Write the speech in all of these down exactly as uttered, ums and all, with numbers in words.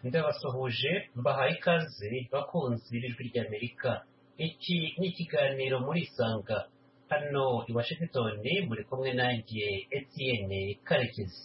ndabasuhuje mbahaye ikaze bakunzi b'ijwi ry'Amerika. Iki ni ikiganiro muri Isanga, hano i Washington muri kumwe nanjye Etienne Karekezi.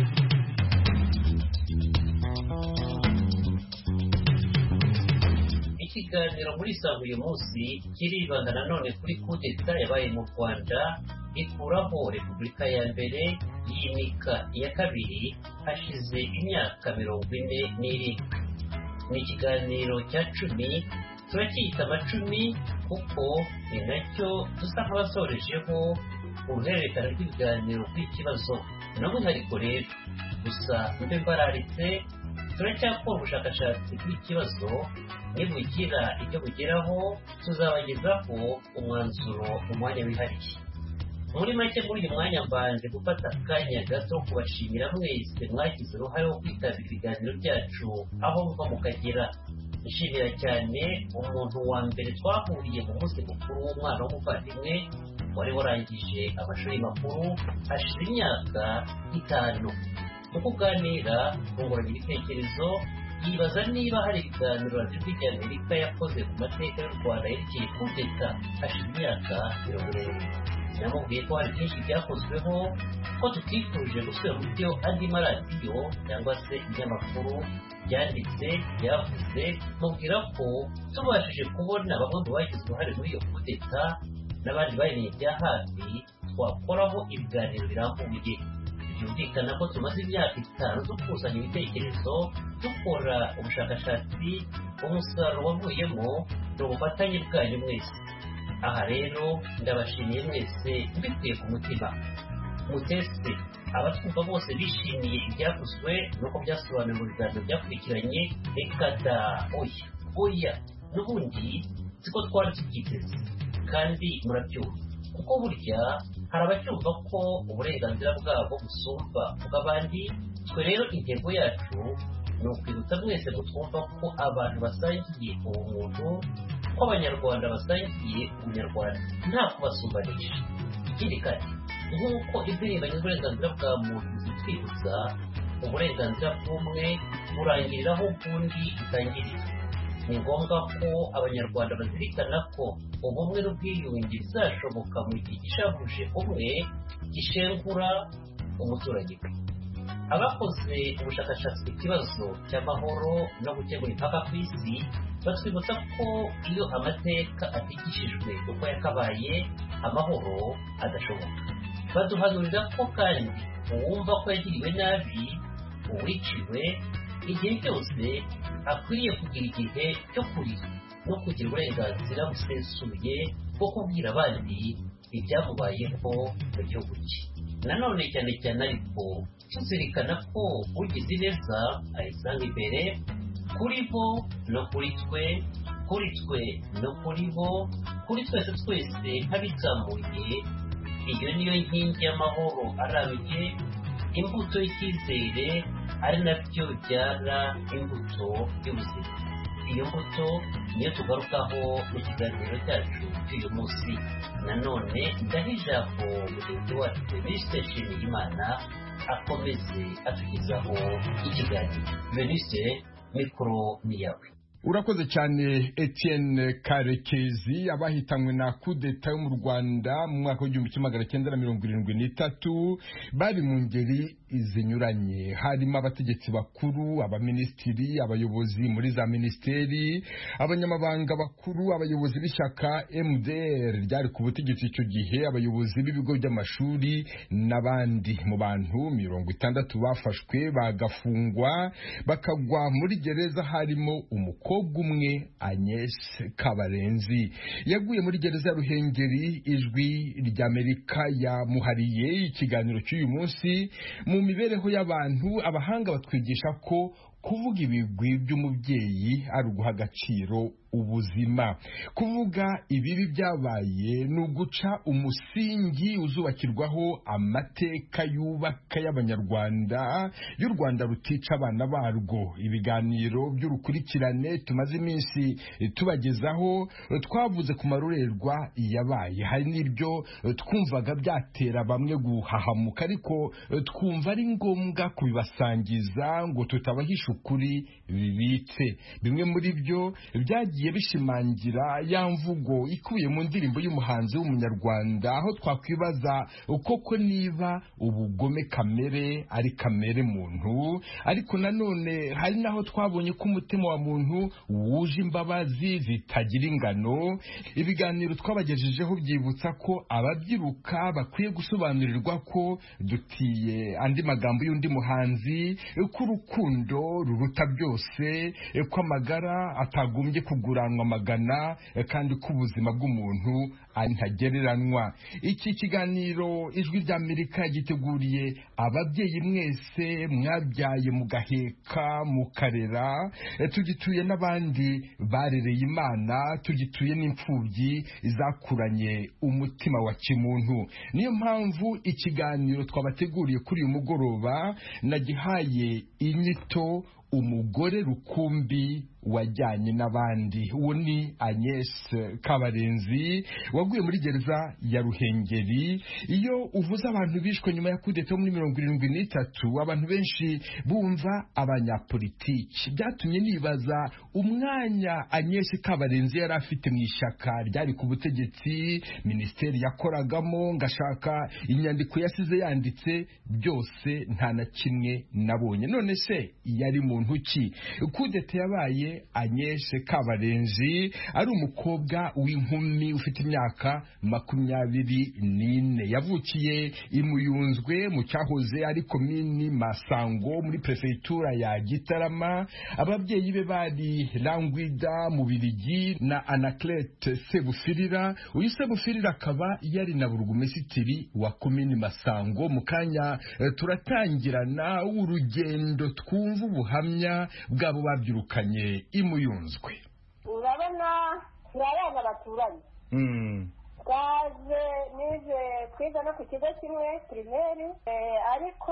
Ikiganiro muri Isanga uyu munsi kiribanda nanone kuri kudeta yabaye mu Rwanda ikuraho Repubulika ya mbere yimika iya kabiri hashize imyaka mirongo ine n'irindwi. Ni ikiganiro cya cumi, turacyita amacumi kuko ni nacyo dusa nk'abasorejeho uruhererekane rw'ibiganiro kw'ikibazo n'umwihariko rero. Gusa mbe mbararitse turacyakora ubushakashatsi bw'ikibazo, nibugira icyo bugeraho tuzabagezaho umwanzuro mu mwanya wihariye. Muri make muri uyu mwanya mbanje gufata akanya gato kubashimira mwese mwagize uruhare wo kwitabira ibiganiro byacu aho muva mukagera. Nshimira cyane umuntu wa mbere twahuriye mu munsi mukuru w'umwana w'umuvandimwe wari warangije amashuri makuru hashize imyaka itanu. Mu kuganira twunguranye ibitekerezo, yibaza niba hari ibiganiro Radiyo y'Amerika yakoze ku mateka y'u Rwanda yerekeye kudeta hashize imyaka mirongo irindwi. Namubwiye ko hari byinshi byakozweho, ko tutifuje gusubira mu byo andi maradiyo cyangwa se ibinyamakuru byanditse byavuze. Mubwira ko tubashije kubona bamwe mu bagize uruhare muri iyo kudeta n'abandi bayimenye bya hafi, twakoraho ibiganiro birambuye. Byumvikana ko tumaze imyaka itanu dukusanya ibitekerezo, dukora ubushakashatsi. Umusaruro wavuyemo ni ubufatanye bwanyu mwese. Aha rero ndabashimiye mwese mbikuye ku mutima. Mutese abatwumva bose bishimiye ibyavuzwe nuko byasobanuwe mu biganiro byakurikiranye. Reka da oya oya n'ubundi siko twari tubyiteze, kandi murabyumva kuko burya hari abacyumva ko uburenganzira bwabo busumba bw'abandi. Twe rero intego yacu ni ukwibutsa mwese ngo twumva ko abantu basangiye ubumuntu, ko abanyarwanda basangiye ubunyarwanda nta kubasumbanisha. Ikindi kandi nk'uko indirimbo y'uburenganzira bwa muntu zitwibutsa, uburenganzira bw'umwe burangiriraho ubwundi butangirira. Ni ngombwa ko abanyarwanda bazirikana ko ubumwe n'ubwiyunge bizashoboka mu gihe gishavuje umwe gishengura umuturage we. Abakoze ubushakashatsi ku kibazo cy'amahoro no gukemura impaka ku isi batwibutsa ko iyo amateka atigishijwe uko yakabaye, amahoro adashoboka. Baduhanurira ko kandi uwumva ko yagiriwe nabi, uwiciwe, igihe cyose akwiriye kugira igihe cyo kurira no kugira uburenganzira busesuye bwo kubwira abandi ibyamubayeho mu gihugu cye. Nanone cyane cyane ariko tuzirikana ko ugize neza ayisanga imbere, kuri bo no kuri twe, kuri twe no kuri bo, kuri twese twese nk'abitsamuye. Iyo niyo nkingi y'amahoro arambye, imbuto y'icyizere, ari nabyo bibyara imbuto y'ubuzima. Iyo mbuto niyo tugarukaho mu kiganiro cyacu cy'uyu munsi. Nanone ndaha ijambo mugenzi wacu Venuste Nshimiyimana akomeze atugezaho ikiganiro. Venuste, mikoro ni yawe. Urakoze cyane Etienne Karekezi. Abahitanywe na kudeta yo mu Rwanda mu mwaka w'igihumbi kimwe magana cyenda na mirongo irindwi n'itatu bari mu ngeri zinyuranye. Harimo abategetsi bakuru, abaminisitiri, abayobozi muri za minisiteri, abanyamabanga bakuru, abayobozi b'ishyaka M D R ryari ku butegetsi icyo gihe, abayobozi b'ibigo by'amashuri n'abandi. Mu bantu mirongo itandatu bafashwe bagafungwa bakagwa muri gereza harimo umukobwa umwe, Agnes Kabarenzi. Yaguye muri gereza ya Ruhengeri. Ijwi ry'Amerika yamuhariye ikiganiro cy'uyu munsi. Mu mibereho y'abantu, abahanga batwigisha ko kuvuga ibigwi by'umubyeyi ari uguha agaciro ubuzima. Kuvuga ibibi byabaye ni uguca umusingi uzubakirwaho amateka yubaka y'Abanyarwanda, y'u Rwanda rutica abana barwo. Ibiganiro by'urukurikirane tumaze iminsi tubagezaho twavuze ku marorerwa yabaye, hari n'ibyo twumvaga byatera bamwe guhahamuka, ariko twumva ari ngombwa kubibasangiza ngo tutabahisha ukuri bibitse. Bimwe muri byo byagiye bishimangira ya mvugo ikubiye mu ndirimbo y'umuhanzi w'umunyarwanda, aho twakwibaza koko niba ubugome kamere ari kamere muntu, ariko nanone hari naho twabonye ko umutima wa muntu wuje imbabazi zitagira ingano. Ibiganiro twabagejejeho byibutsa ko ababyiruka bakwiye gusobanurirwa ko dutiye andi magambo y'undi muhanzi, ko urukundo ruruta byose, ko amagara atagombye kuguranwa amagana, kandi ko ubuzima bw'umuntu ari ntagereranywa. Iki kiganiro Ijwi ry'Amerika giteguriye ababyeyi mwese mwabyaye mugaheka mukarera, tugituye n'abandi barereye Imana, tugituye n'imfubyi zakuranye umutima wa kimuntu. Niyo mpamvu ikiganiro twabateguriye kuri uyu mugoroba nagihaye inyito umugore rukumbi wajyanye n'abandi. Uwo ni Agnes Kabarenzi waguye muri gereza ya Ruhengeri. Iyo uvuze abantu bishwe nyuma ya kudeta muri mirongo irindwi n'itatu, abantu benshi bumva abanyapolitiki. Byatumye nibaza umwanya Agnes Kabarenzi yari afite mu ishyaka ryari ku butegetsi, minisiteri yakoragamo, ngashaka inyandiko yasize yanditse, byose nta na kimwe nabonye. None se yari muntu ki? Kudeta yabaye Agnes Kabarenzi ari umukobwa w'inkumi ufite imyaka makumyabiri n'ine. Yavukiye i Muyunzwe mu cyahoze ari komini Masango muri prefegitura ya Gitarama. Ababyeyi be bari Langwida mu Biligi na Anaclete Sebufirira. Uyu Sebufirira akaba yari na burugumesitiri wa komini Masango. Mu kanya turatangirana urugendo twumva ubuhamya bwabo babyirukanye i Muyunzwe. Urabona turabana baturanye. Mm. Twaje nize kwiga no ku kigo kimwe primaire, ariko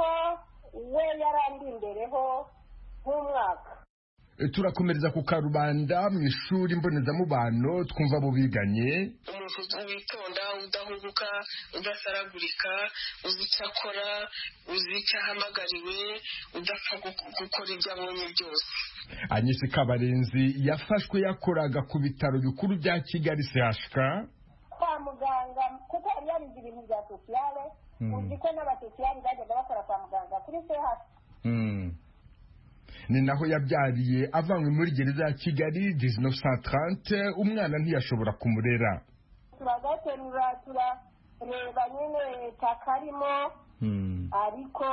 we yarandi imbereho nk'umwaka. Turakomereza ku Karubanda mu ishuri mbonezamubano twumva abo biganye. Umuntu witonda, udahubuka, udasaragurika, uzi icyo akora, uzi icyo ahamagariwe, udapfa gukora ibyo abonye byose. Agnes Kabarenzi yafashwe yakoraga ku bitaro bikuru bya Kigali C H K kwa muganga, kuko yari yarize ibintu bya sosiyale. Uzi ko n'abasosiyali bajyaga bakora kwa muganga kuri C H K. Mm. Ni naho yabyariye avanywe muri gereza ya Kigali mille neuf cent trente. Umwana ntiyashobora kumurera. Turagaterura turareba nyine takarimo, ariko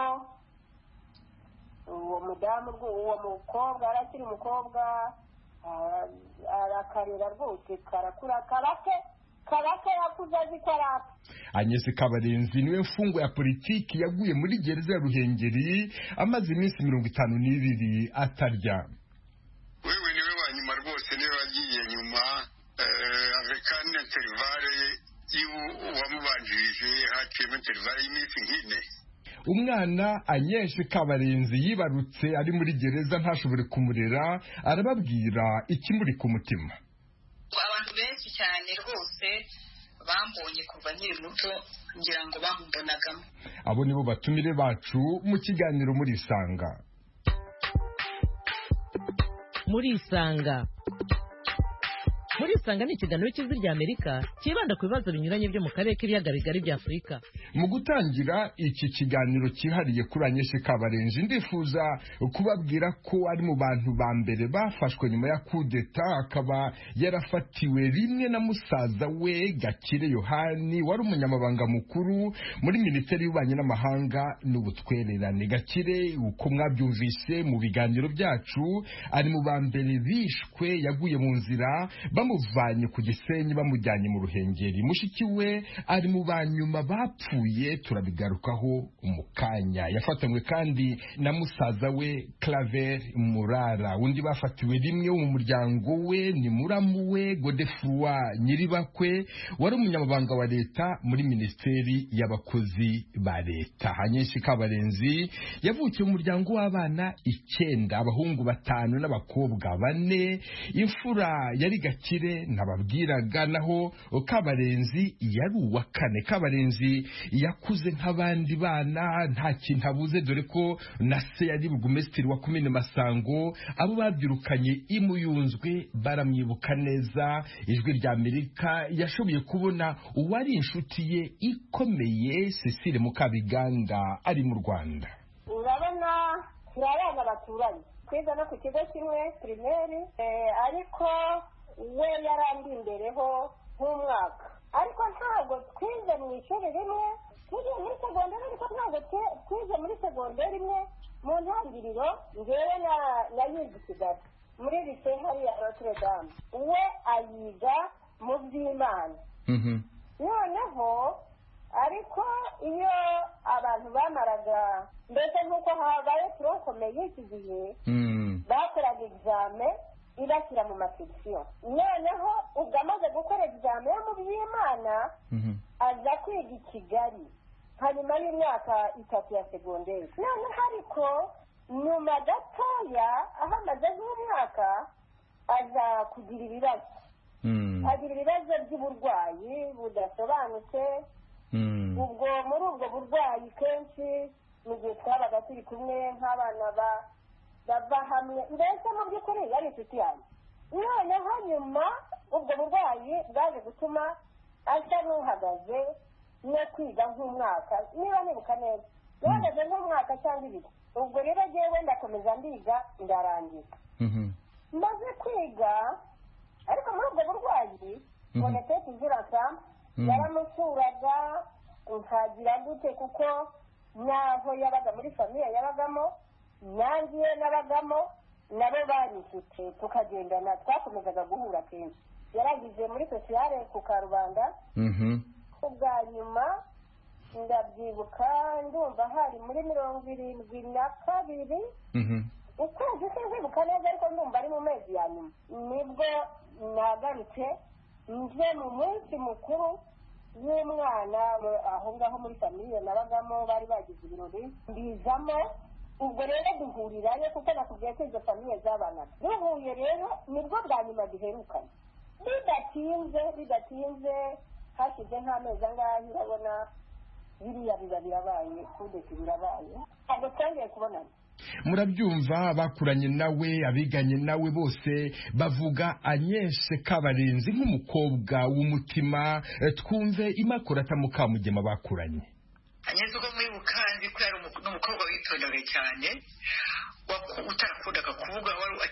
uwo mudamu uwo mukobwa arakiri umukobwa arakarera rwose, karakura kabake kabake yakuze azi ko arapfa. Agnes Kabarenzi niwe mfungwa ya politiki yaguye muri gereza ya Ruhengeri amaze iminsi mirongo itanu n'ibiri atarya. Wewe niwe wa nyuma rwose, niwe wagiye nyuma avekane intervale wamubanjirije, haciyemo intervale y'iminsi nk'ine. Umwana Agnes Kabarenzi yibarutse ari muri gereza ntashobore kumurera, arababwira ikimuri ku mutima. Abantu benshi cyane rwose bambonye kuva nkiri muto, ngira ngo bamumbonagamo. Abo nibo batumire bacu mu kiganiro muri Isanga. Muri Isanga. Muri Isanga ni ikiganiro cy'Ijwi ry'Amerika kibanda ku bibazo binyuranye byo mu karere k'ibiyaga bigari bya Afurika. Mu gutangira iki kiganiro cyihariye kuri Agnes Kabarenzi, ndifuza kubabwira ko ari mu bantu ba mbere bafashwe nyuma ya kudeta, akaba yarafatiwe rimwe na musaza we Gakire Yohani wari umunyamabanga mukuru muri Minisiteri y'Ububanyi n'Amahanga n'Ubutwererane. Gakire, uko mwabyumvise mu biganiro byacu, ari mu ba mbere bishwe, yaguye mu nzira bamuvanye ku Gisenyi bamujyanye mu Ruhengeri. Mushiki we ari mu banyuma bapfuye, turabigarukaho umukanya. Yafatanywe kandi na musaza we Claver Murara. Undi bafatiwe rimwe mu muryango we ni muramu we Godefroid Nyiribakwe, wari umunyamabanga wa leta muri Minisiteri y'abakozi ba leta. Hanyeshi Kabarenzi yavukiye mu muryango w'abana icyenda, abahungu batanu n'abakobwa bane. Imfura yari Gakire nababwiraga, naho Kabarenzi yari uwa kane. Kabarenzi yakuze nk'abandi bana, nta kintu abuze, dore ko na se yari burugumesitiri wa komine Masango. Abo babyirukanye imuyunzwe baramwibuka neza. Ijwi rya Amerika yashoboye kubona uwari inshuti ye ikomeye, Cecile Mukabiganda, ari mu Rwanda. urabona turi abana baturanye, twiga no ku kigo kimwe primaire, ariko we yarandi imbereho nk'umwaka, ariko ntabwo twize mu ishuri rimwe, twize muri segonderi, ariko ntabwo twize muri segonderi imwe. Mu ntangiriro ngewe nayize i Kigali muri lycée hariya Notre Dame, we ayiga mu by'Imana. Noneho ariko iyo abantu bamaraga, mbese nk'uko habaye turokomeye iki gihe, bakoraga exame ibashyira mu masection. Noneho ubwo amaze gukora exame yo mu by'Imana aza kwiga i Kigali hanyuma y'imyaka itatu ya segonderi. Noneho ariko nyuma gatoya aho amaze nk'umwaka aza kugira ibibazo, agira ibibazo by'uburwayi budasobanutse. Ubwo muri ubwo burwayi kenshi mu gihe twabaga turi kumwe nk'abana bava hamwe, mbese mu by'ukuri yari inshuti yanjye. Noneho nyuma ubwo burwayi bwaje gutuma asa n'uhagaze no kwiga nk'umwaka, niba nibuka neza yahagaze nk'umwaka cyangwa ibiri. Ubwo rero jyewe ndakomeza ndiga ndarangiza. Maze kwiga ariko muri ubwo burwayi bonete tuziraka yaramusuraga nkagira gute, kuko naho yabaga muri famiye yabagamo, nanjye nabagamo, nabo bari inshuti, tukagendana, twakomezaga guhura kenshi. Yaragize muri sociale ku Karubanda. Ubwa nyuma ndabyibuka, ndumva hari muri mirongo irindwi na kabiri, ukwezi sinzibuka neza, ariko ndumva ari mu mezi ya nyuma nibwo nagarutse nje mu munsi mukuru w'umwana aho ngaho muri famiye nabagamo, bari bagize ibirori mbizamo. Ubwo rero duhurirayo, kuko nakubwiye ko izo famiye zabanaga. Duhuye rero nibwo bwa nyuma duherukanye, bidatinze bidatinze hashize nk'amezi angahe, urabona biriya biba birabaye, kudeta birabaye, ntabwo twongeye kubonana. Murabyumva, bakuranye nawe, abiganye nawe bose bavuga Anyeshe Kabarenzi nk'umukobwa w'umutima. Twumve Imakurata Mukamugema bakuranye. Anyeshe uko muri Bukanzi ko yari umukobwa witondaga cyane, utarakundaga kuvuga,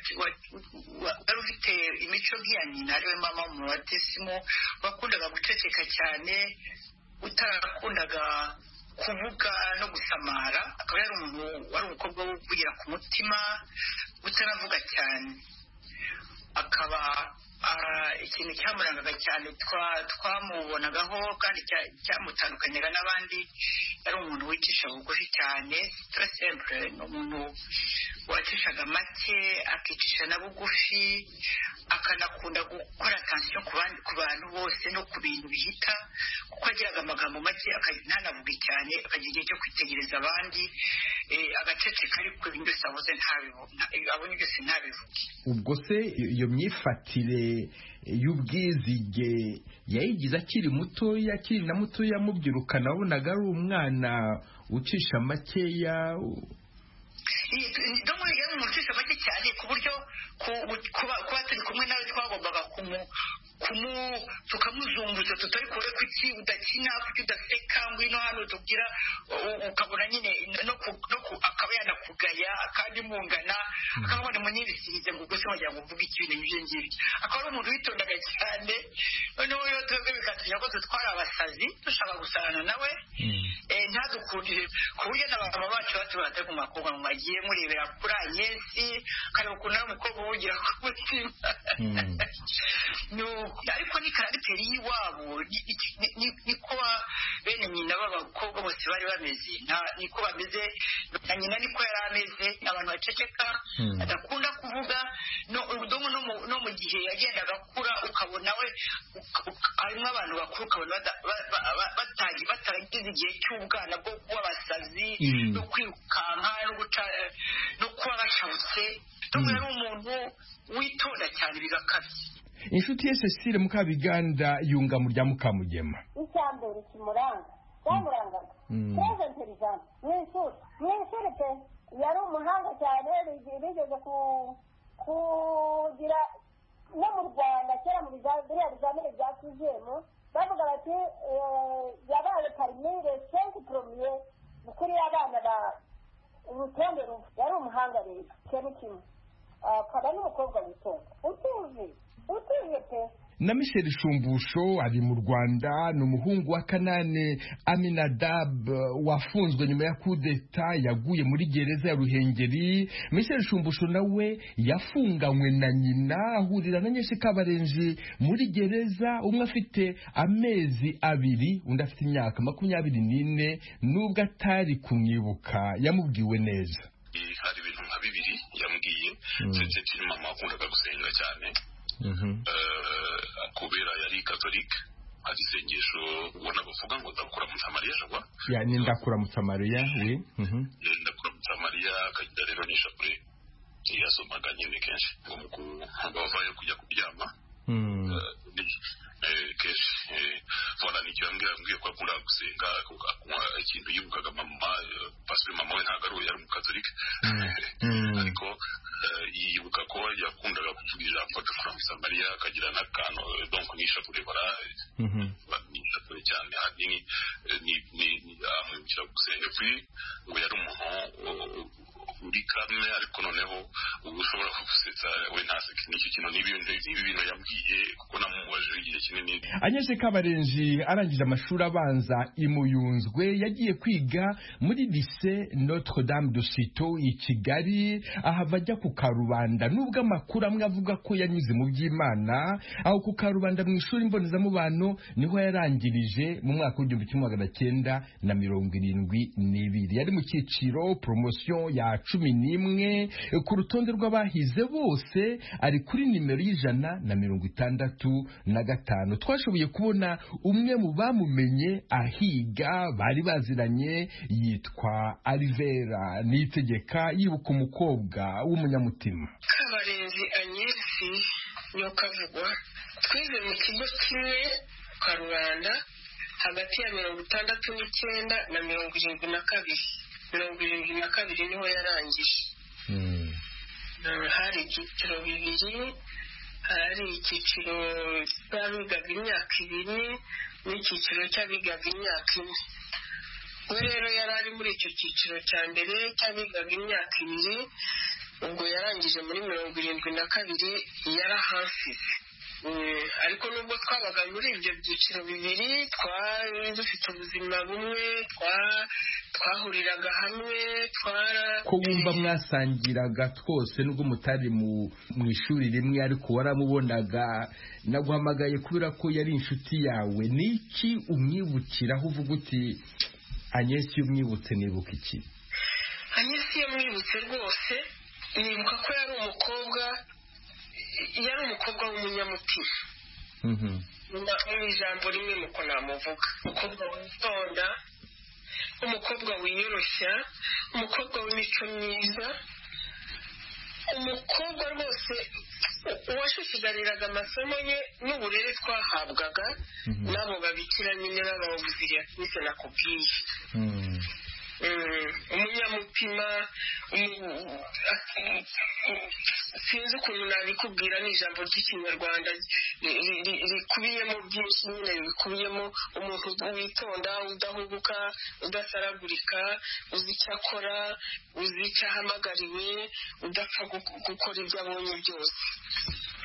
wari ufite imico nk'iya nyina ariwe mama mu batisimu, wakundaga guceceka cyane, utarakundaga kuvuga no gusamara. Akaba yari umuntu wari umukobwa wo kugira ku mutima, utaravuga cyane. Akaba ikintu cyamurangaga cyane twamubonagaho kandi cyamutandukanyaga n'abandi, yari umuntu wicisha bugufi cyane, très simple. Ni umuntu wacishaga make, akicisha na bugufi, akanakunda gukora attention ku bantu bose no ku bintu bihita, kuko agiraga amagambo make, ntanavuge cyane, akagira igihe cyo kwitegereza abandi, agaceceka, ariko ibintu byose avuze abonye byose ntabivuge. Ubwo se iyo myifatire y'ubwizige yayigize akiri mutoya, akiri na mutoya mubyirukana, wabonaga ari umwana ucisha makeya? Ndumva yari umuntu ucisha make cyane, ku buryo kuba turi kumwe nawe twagombaga tukamuzunguza, tutari kure kuki udakina, kuki udaseka, ngwino hano tubwira, ukabona nyine akaba yanakugaya kandi mungana, akabona munyibisize ngo gusa wagira ngo mvuge ikintu n'ibyo ngibyo. Akaba ari umuntu witondaga cyane. Noneho iyo twebwe bikatugira ko tutwara abasazi dushaka gusarana nawe, bamukundire ku buryo n'abagabo bacu batubata ku makobwa ngo bagiye murebera kuri Agnesi kandi ukuntu ari umukobwa ugira ku mutima ariko ni karagiteri y'iwabo niko bene nyina b'abakobwa bose bari bameze niko bameze na nyina niko yari ameze abantu baceceka adakunda kuvuga no mu gihe yagendaga akura ukabona we harimo abantu bakuru ukabona bataragize igihe cy'ubwana bwo kuba abasazi no kwirukanka no kuba bashabutse ntabwo yari umuntu witonda cyane bigakabye. Inshuti ye Cecile Mukabiganda yunga mu rya Mukamugema. Icyambere kimuranga cyamurangaga très intelligent mw'ishuri mw'ishuri pe yari umuhanga cyane bigeze kugira no mu Rwanda kera mu biriya bizamini bya kizemu bavuga bati yabaye parimire cinq premier kuri abana ba urutonde rumwe yari umuhanga rero ikintu kimwe akaba n'umukobwa witonda utuzi utuzi pe. Na Michel Shumbusho ari mu Rwanda ni umuhungu wa Kanane Aminadab wafunzwe nyuma ya kudeta yaguye muri gereza ya Ruhengeri. Michel Shumbusho nawe yafunganywe na nyina ahurira na Nyeshe Kabarenji muri gereza, umwe afite amezi abiri undi afite imyaka makumyabiri n'ine nubwo atari kumwibuka yamubwiwe neza. Hari ibintu nka bibiri yambwiye ndetse mama akundaga gusenga cyane kubera yari katolika hari isengesho ubona bavuga ngo ndakura mu Samariya jagwa ya ni ndakura mu Samariya we ndakura mu Samariya akagira rero n'ishapure yasomaga nyine kenshi ngo mukuru bavayo kujya kuryama kenshi voilà nicyo yambwira mbwiye ko akunda gusenga akunywa ikintu yibukaga mama parce mama we ntabwo ari yari umukatolika ariko yibuka ko yakundaga kuvuga ijambo ry'Imana mu Samariya akagira n'akantu donc n'ishapure bara n'ishapure cyane hanini ni amwibukira gusenga kuri ngo yari umuntu uri kame ariko noneho ushobora kugusetsa we ntaseke n'icyo kintu n'ibintu n'ibintu yambwiye kuko namubaje igihe kinini. Anyeshe Kabarenji arangije amashuri abanza imuyunzwe yagiye kwiga muri lycée Notre Dame de Citeaux i Kigali ahava ajya ku Karubanda nubwo amakuru amwe avuga ko yanyuze mu by'Imana aho ku Karubanda mu ishuri mbonezamubano niho yarangirije mu mwaka w'igihumbi kimwe magana cyenda na mirongo irindwi n'ibiri yari mu cyiciro promotion ya cumi n'imwe ku rutonde rw'abahize bose ari kuri nimero y'ijana na mirongo itandatu na gatanu. Twashoboye kubona umwe mu bamumenye ahiga bari baziranye yitwa Alivera Niyitegeka yibuka umukobwa w'umunyamutima. Kabarenzi Agnesi niyo kavugwa twize mu kigo kimwe Karubanda hagati ya mirongo itandatu n'icyenda na mirongo irindwi na kabiri mirongo irindwi na kabiri niho yarangije. Hari icyiciro bibiri hari icyiciro cy'abigaga imyaka ibiri n'icyiciro cy'abigaga imyaka ine. we rero yari ari muri icyo cyiciro cya mbere cy'abigaga imyaka ibiri ubwo yarangije muri mirongo irindwi na kabiri yarahasize. ariko nubwo twabaga muri ibyo byiciro bibiri twari dufite ubuzima bumwe twahuriraga hamwe twara ko wumva mwasangiraga twose nubwo mutari mu ishuri rimwe ariko waramubonaga naguhamagaye kubera ko yari inshuti yawe. Niki umwibukiraho uvuga uti Agnesi iyo umwibutse nibuka iki? Agnesi iyo mwibutse rwose nibuka ko yari umukobwa yari umukobwa w'umunyamutima. mu ijambo rimwe nuko namuvuga umukobwa witonda umukobwa wiyoroshya umukobwa w'imico myiza umukobwa rwose uwashushigariraga amasomo ye n'uburere twahabwaga n'abo babikira nyine b'abawuziriya twese nakubwiye. umunyamutima sinzi ukuntu nabikubwira ni ijambo ry'ikinyarwanda rikubiyemo byinshi nyine bikubiyemo umuntu witonda udahubuka udasaragurika uzi icyo akora uzi icyo ahamagariwe udapfa gukora ibyo abonye byose.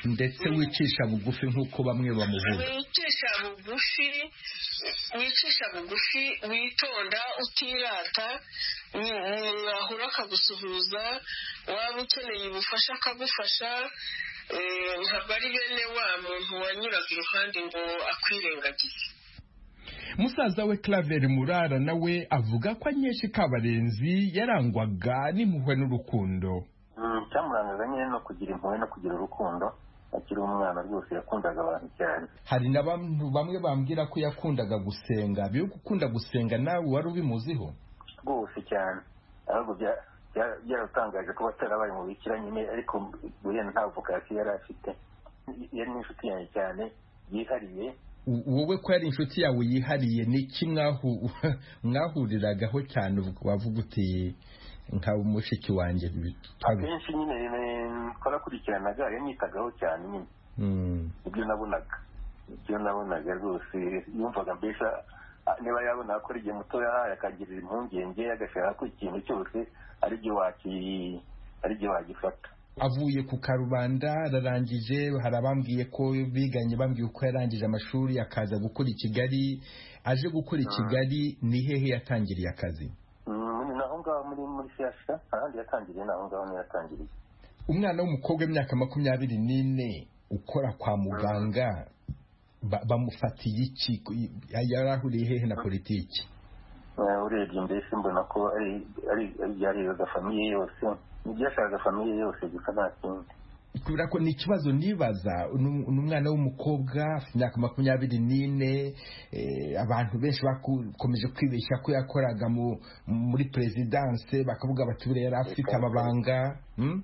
ndetse wicisha bugufi nk'uko bamwe bamuvuga. wicisha bugufi wicisha bugufi witonda utirata, mwahura akagusuhuza, waba ukeneye ubufasha akagufasha, ntabwo ari bene wa muntu wanyuraga iruhande ngo akwirengagize. Musaza we Claver Murara nawe avuga ko Agnes Kabarenzi yarangwaga n'impuhwe n'urukundo. Cyamurangaga nyine no kugira impuhwe no kugira urukundo, akiri umwana rwose yakundaga abantu cyane. Hari n'abantu bamwe bambwira ko yakundaga gusenga, biyo gukunda gusenga nawe wari ubimuziho? Rwose cyane, ahubwo byaratangaje ko batarabaye mu bikira nyine, ariko buriya nta vocation yari afite. Yari n'inshuti yanjye cyane yihariye. Wowe ko yari inshuti yawe yihariye, ni iki mwahuriragaho cyane wavuga uti nka umushiki wanjye? Akenshi nyine twarakurikiranaga, yanyitagaho cyane nyine. Ibyo nabonaga ibyo nabonaga rwose yumvaga mbese niba yabona ko ari igihe muto yahaye akagirira impungenge, agashaka ko ikintu cyose ari byo wagifata. Avuye ku Karubanda ararangije, hari abambwiye ko biganye bambwiye uko yarangije amashuri akaza gukora i Kigali. Aje gukora i Kigali ni hehe yatangiriye akazi? Naho ngaho muri muri Shyashya, ahandi yatangiriye naho ngaho niyo yatangiriye. Umwana w'umukobwa w'imyaka makumyabiri n'ine ukora kwa muganga, bamufatiye iki? Yarahuriye hehe na politiki? Urebye mbese mbona ko ari ari byariraga famiye yose, n'ibyashaka famiye yose gusa nta kindi. Kubera ko ni ikibazo nibaza, n'umwana w'umukobwa afite imyaka makumyabiri n'ine, abantu benshi bakomeje kwibeshya ko yakoraga muri presidence, bakavuga bati buriya yari afite amabanga.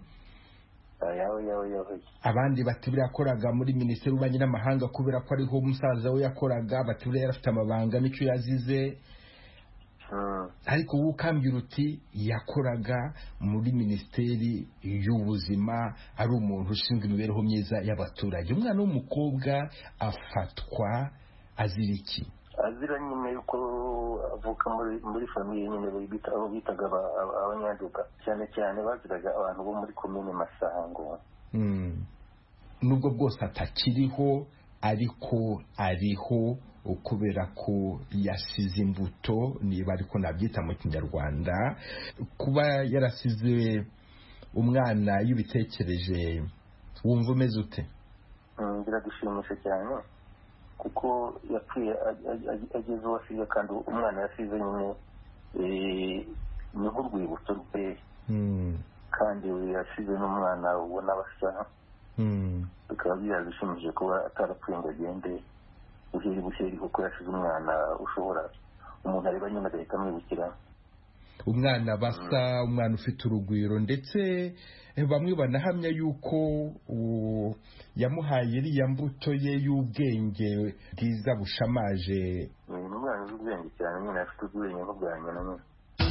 Abandi bati buriya yakoraga muri minisiteri y'ububanyi n'amahanga kubera ko ariho umusaza we yakoraga, bati buriya yari afite amabanga n'icyo yazize. Ariko wowe ukambwira uti yakoraga muri minisiteri y'ubuzima, ari umuntu ushinzwe imibereho myiza y'abaturage. Umwana w'umukobwa afatwa azira iki? Azira nyine yuko avuka muri muri famiye nyine abo bitaga abanyaduka, cyane cyane baziraga abantu bo muri komine Masango. Nubwo bwose atakiriho ariko ariho, ukubera ko yasize imbuto, niba ariko nabyita mu Kinyarwanda. Kuba yarasize umwana y'ubitekereje, wumva umeze ute? Biragushimisha cyane kuko yapfuye ageze wasize, kandi umwana yasize nyine ni nk'urwibutso rwe, kandi yasize n'umwana ubona basa. Bikaba byarabishimije kuba atarapfuye ngo agende buheri buheri, kuko yasize umwana ushobora umuntu areba nyine agahita amwibukira. Umwana basa, umwana ufite urugwiro, ndetse bamwe banahamya yuko yamuhaye iriya mbuto ye y'ubwenge bwiza bushamaje. Ni umwana w'ubwenge cyane nyine, afite ubwenge nk'ubwa nyina nyine.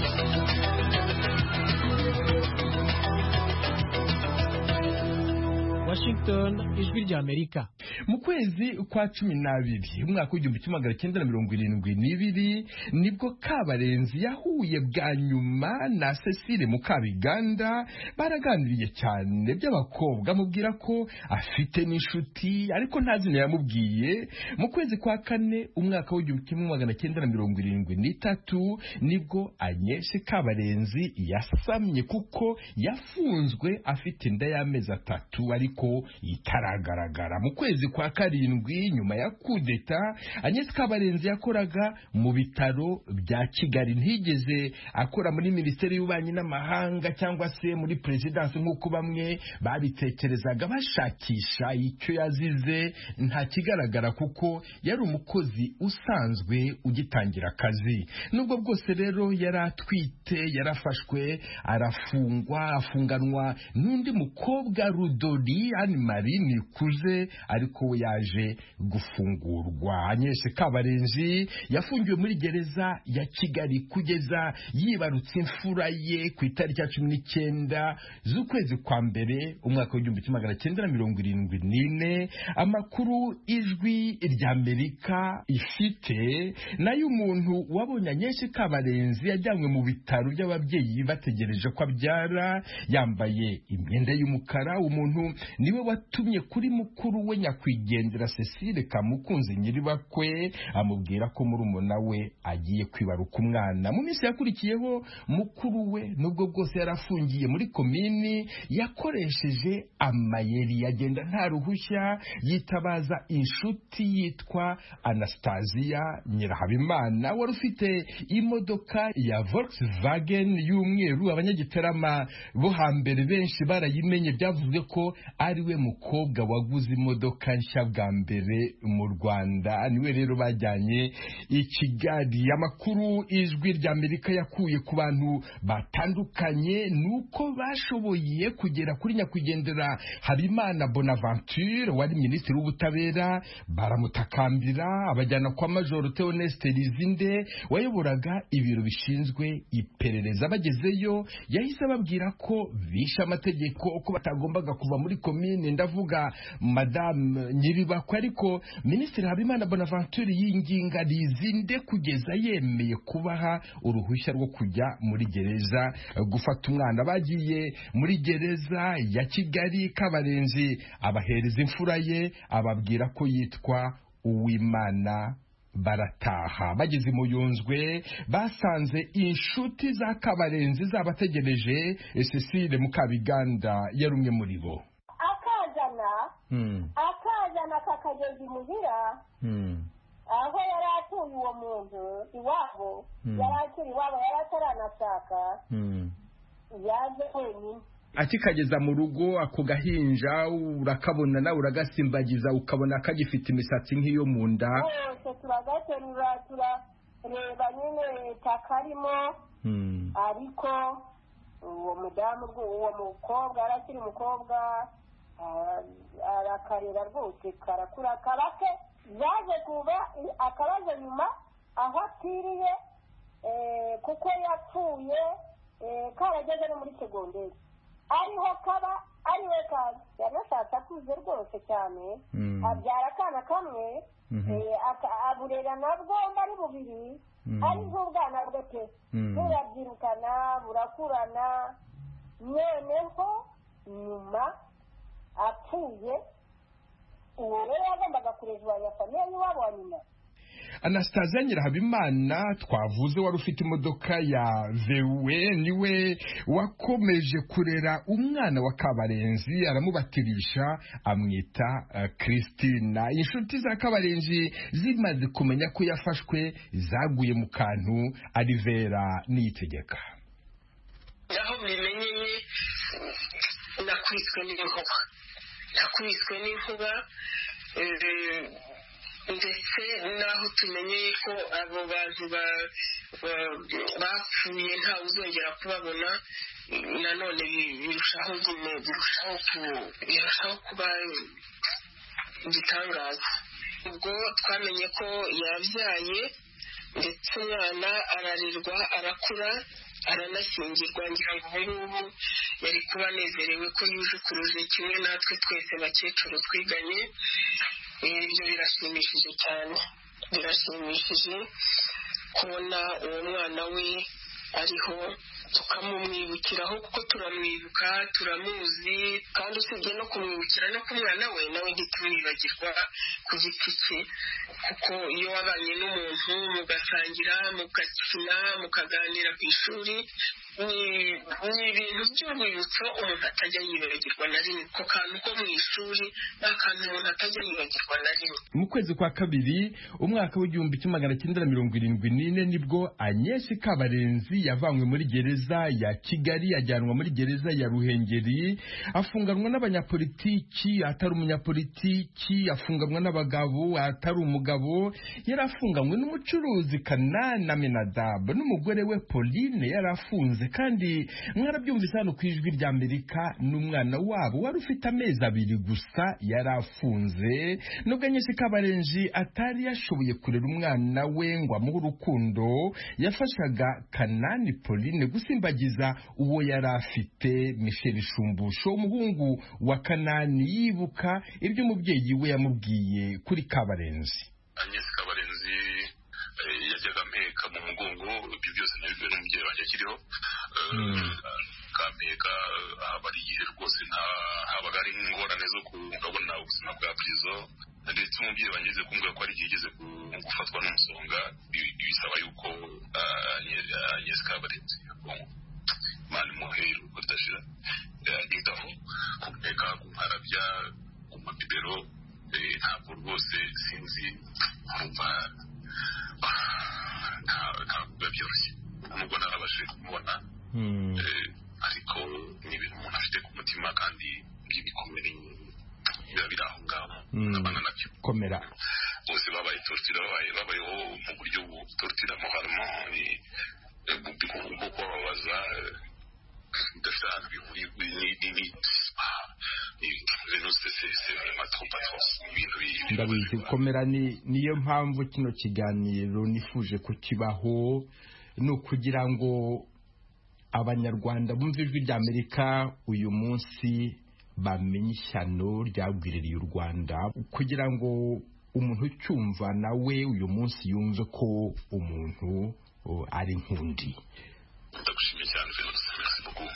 Washington, Ijwi ry'Amerika. Mu kwezi kwa cumi n'abiri umwaka w'igihumbi kimwe magana cyenda na mirongo irindwi n'ibiri nibwo Kabarenzi yahuye bwa nyuma na Cecile Mukabiganda. Baraganiriye cyane by'abakobwa, amubwira ko afite n'inshuti ariko nta zina yamubwiye. Mu kwezi kwa kane umwaka w'igihumbi kimwe magana cyenda na mirongo irindwi n'itatu nibwo Agnes Kabarenzi yasamye, kuko yafunzwe afite inda y'amezi atatu ariko itaragaragara. Mu kwezi kwa karindwi nyuma ya kudeta, Agnes Kabarenzi yakoraga mu bitaro bya Kigali. Ntigeze akora muri minisiteri y'ububanyi n'amahanga cyangwa se muri presidence nk'uko bamwe babitekerezaga bashakisha icyo yazize. Nta kigaragara kuko yari umukozi usanzwe ugitangira akazi. Nubwo bwose rero yari atwite, yarafashwe arafungwa, afunganwa n'undi mukobwa Rudori Anne Marie Nikuze, ariko we yaje gufungurwa. Agnes Kabarenzi yafungiwe muri gereza ya Kigali kugeza yibarutse imfura ye ku itariki ya cumi n'icyenda z'ukwezi kwa mbere umwaka w'igihumbi kimwe magana cyenda na mirongo irindwi n'ine. Amakuru Ijwi ry'Amerika ifite nayo umuntu wabonye Agnes Kabarenzi yajyanywe mu bitaro by'ababyeyi bategereje ko abyara, yambaye imyenda y'umukara. Umuntu niwe watumye kuri mukuru we nyakwigendera Cecile Kamukunzi Nyiribakwe amubwira ko murumuna we agiye kwibaruka umwana. Mu minsi yakurikiyeho mukuru we nubwo bwose yarafungiye muri komini yakoresheje amayeri, yagenda nta ruhushya, yitabaza inshuti yitwa Anastasia Nyirahabimana wari ufite imodoka ya Volkswagen y'umweru. Abanyagiterama bo hambere benshi barayimenye, byavuzwe ko ari we mukobwa waguze imodoka nshya bwa mbere mu Rwanda, niwe rero bajyanye i Kigali. Amakuru Ijwi ry'Amerika yakuye ku bantu batandukanye nuko bashoboye kugera kuri nyakwigendera Habimana Bonaventure wari minisitiri w'ubutabera, baramutakambira abajyana kwa Major Theoneste Rizinde wayoboraga ibiro bishinzwe iperereza. Bagezeyo yahise ababwira ko bisha amategeko, ko batagombaga kuva muri komine, ndavuga Madame Nyiribakwe, ariko Minisitiri Habimana Bonaventure yinginga Rizinde kugeza yemeye kubaha uruhushya rwo kujya muri gereza gufata umwana. Bagiye muri gereza ya Kigali, Kabarenzi abahereza imfura ye, ababwira ko yitwa Uwimana. Barataha. Bageze mu Yunzwe basanze inshuti za Kabarenzi zabategereje. Cecile Mukabiganda yari umwe muri bo. akazana hmm. akazana kakageza imuhira hmm. aho yari atuye uwo muntu iwabo, hmm. yari akiri iwabo, yari ataranashaka, hmm. yaje wenyine. Akikageza mu rugo ako gahinja urakabona nawe uragasimbagiza ukabona kagifite imisatsi nk'iyo mu nda. Bose turagaterura turareba nyine takarimo, hmm. ariko uwo mudamu uwo mukobwa arakiri umukobwa arakarera rwose karakura kabake. Yaje kuba akabazo nyuma aho apfiriye kuko yapfuye karageze no muri segonderi, ariho kaba ariwe kazi. Yanashatse akuze rwose cyane, abyara akana kamwe, aburera nabwo ari bubiri, ari nk'ubwana bwe pe. burabyirukana burakurana, noneho nyuma apfuye uwo rero yagombaga kurezwanya famiye y'iwabo wa nyina. Anastasia Nyirahabimana twavuze wari ufite imodoka ya V W niwe wakomeje kurera umwana wa Kabarenzi, aramubatirisha amwita uh, Christina. Inshuti za Kabarenzi zimaze kumenya ko yafashwe zaguye mu kantu. Alivera Niyitegeka. Naho bimenyeye nakwiswe n'inkuba nakwiswe n'inkuba ndetse naho tumenyeye ko abo bantu bapfuye ntawe uzongera kubabona, nanone birushaho birushaho kuba igitangaza. Ubwo twamenye ko yabyaye ndetse umwana ararerwa arakura aranashyingirwa, ngira ngo ubu ngubu yari kuba anezerewe ko yujukuruje kimwe natwe twese bakecuru twiganye. Ibyo birashimishije cyane, birashimishije kubona uwo mwana we ariho tukamumwibukiraho, kuko turamwibuka turamuzi, kandi usibye no kumwibukira no ku mwana we nawe ntitumwibagirwa ku giti cye, kuko iyo wabanye n'umuntu mugasangira mugakina mukaganira ku ishuri ni ibintu by'urwibutso umuntu atajya yibagirwa na rimwe. Ko kantu ko mu ishuri ni akantu umuntu atajya yibagirwa na rimwe. Mu kwezi kwa kabiri umwaka w'igihumbi kimwe magana cyenda mirongo irindwi n'ine nibwo Agnes Kabarenzi yavanywe muri gereza ya Kigali ajyanwa muri gereza ya Ruhengeri, afunganwa n'abanyapolitiki atari umunyapolitiki, afunganwa n'abagabo atari umugabo, yarafunganywe n'umucuruzi Kanana Menadab n'umugore we Pauline yarafunze. Kandi mwarabyumvise hano ku Ijwi ry'Amerika n'umwana wabo wari ufite amezi abiri gusa yarafunze. Nubwo Agnes Kabarenzi atari yashoboye kurera umwana we ngo amuhe urukundo, yafashaga Kanani Pauline gusimbagiza uwo yari afite Michel Shumbusho, umuhungu wa Kanani, yibuka ibyo umubyeyi we yamubwiye kuri Kabarenzi. Agnes Kabarenzi yajyaga mpeka mu mugongo, ibyo byose nabibwe n'umubyeyi wanjye akiriho, kampeka haba ari igihe rwose habaga ari ingorane zo ababyeyi bangeze kumbwira ko ari igihe igeze gufatwa n'umusonga bisaba yuko Agnès Kabarenzi mani muheru kudashira yitaho kumeka kumparabya kumapibero ntabwo rwose sinzi kumva ntabwo byoroshye nubwo narabashije kumubona ariko ni ibintu umuntu afite ku mutima kandi bikomeye biba biri aho ngaho n'abana nabyo komera bose babaye tortira babaye babayeho mu buryo tortira moralement bwo kubabaza bidafite bihuriye n'ibindi ndabizi komera niyo mpamvu kino kiganiro nifuje kukibaho ni ukugira ngo abanyarwanda bumve ijwi rya Amerika uyu munsi bamenye ishyano ryagwiririye u Rwanda kugira ngo umuntu ucyumva nawe uyu munsi yumve ko umuntu ari nkundi. Ndagushimiye cyane Venuste, merci beaucoup.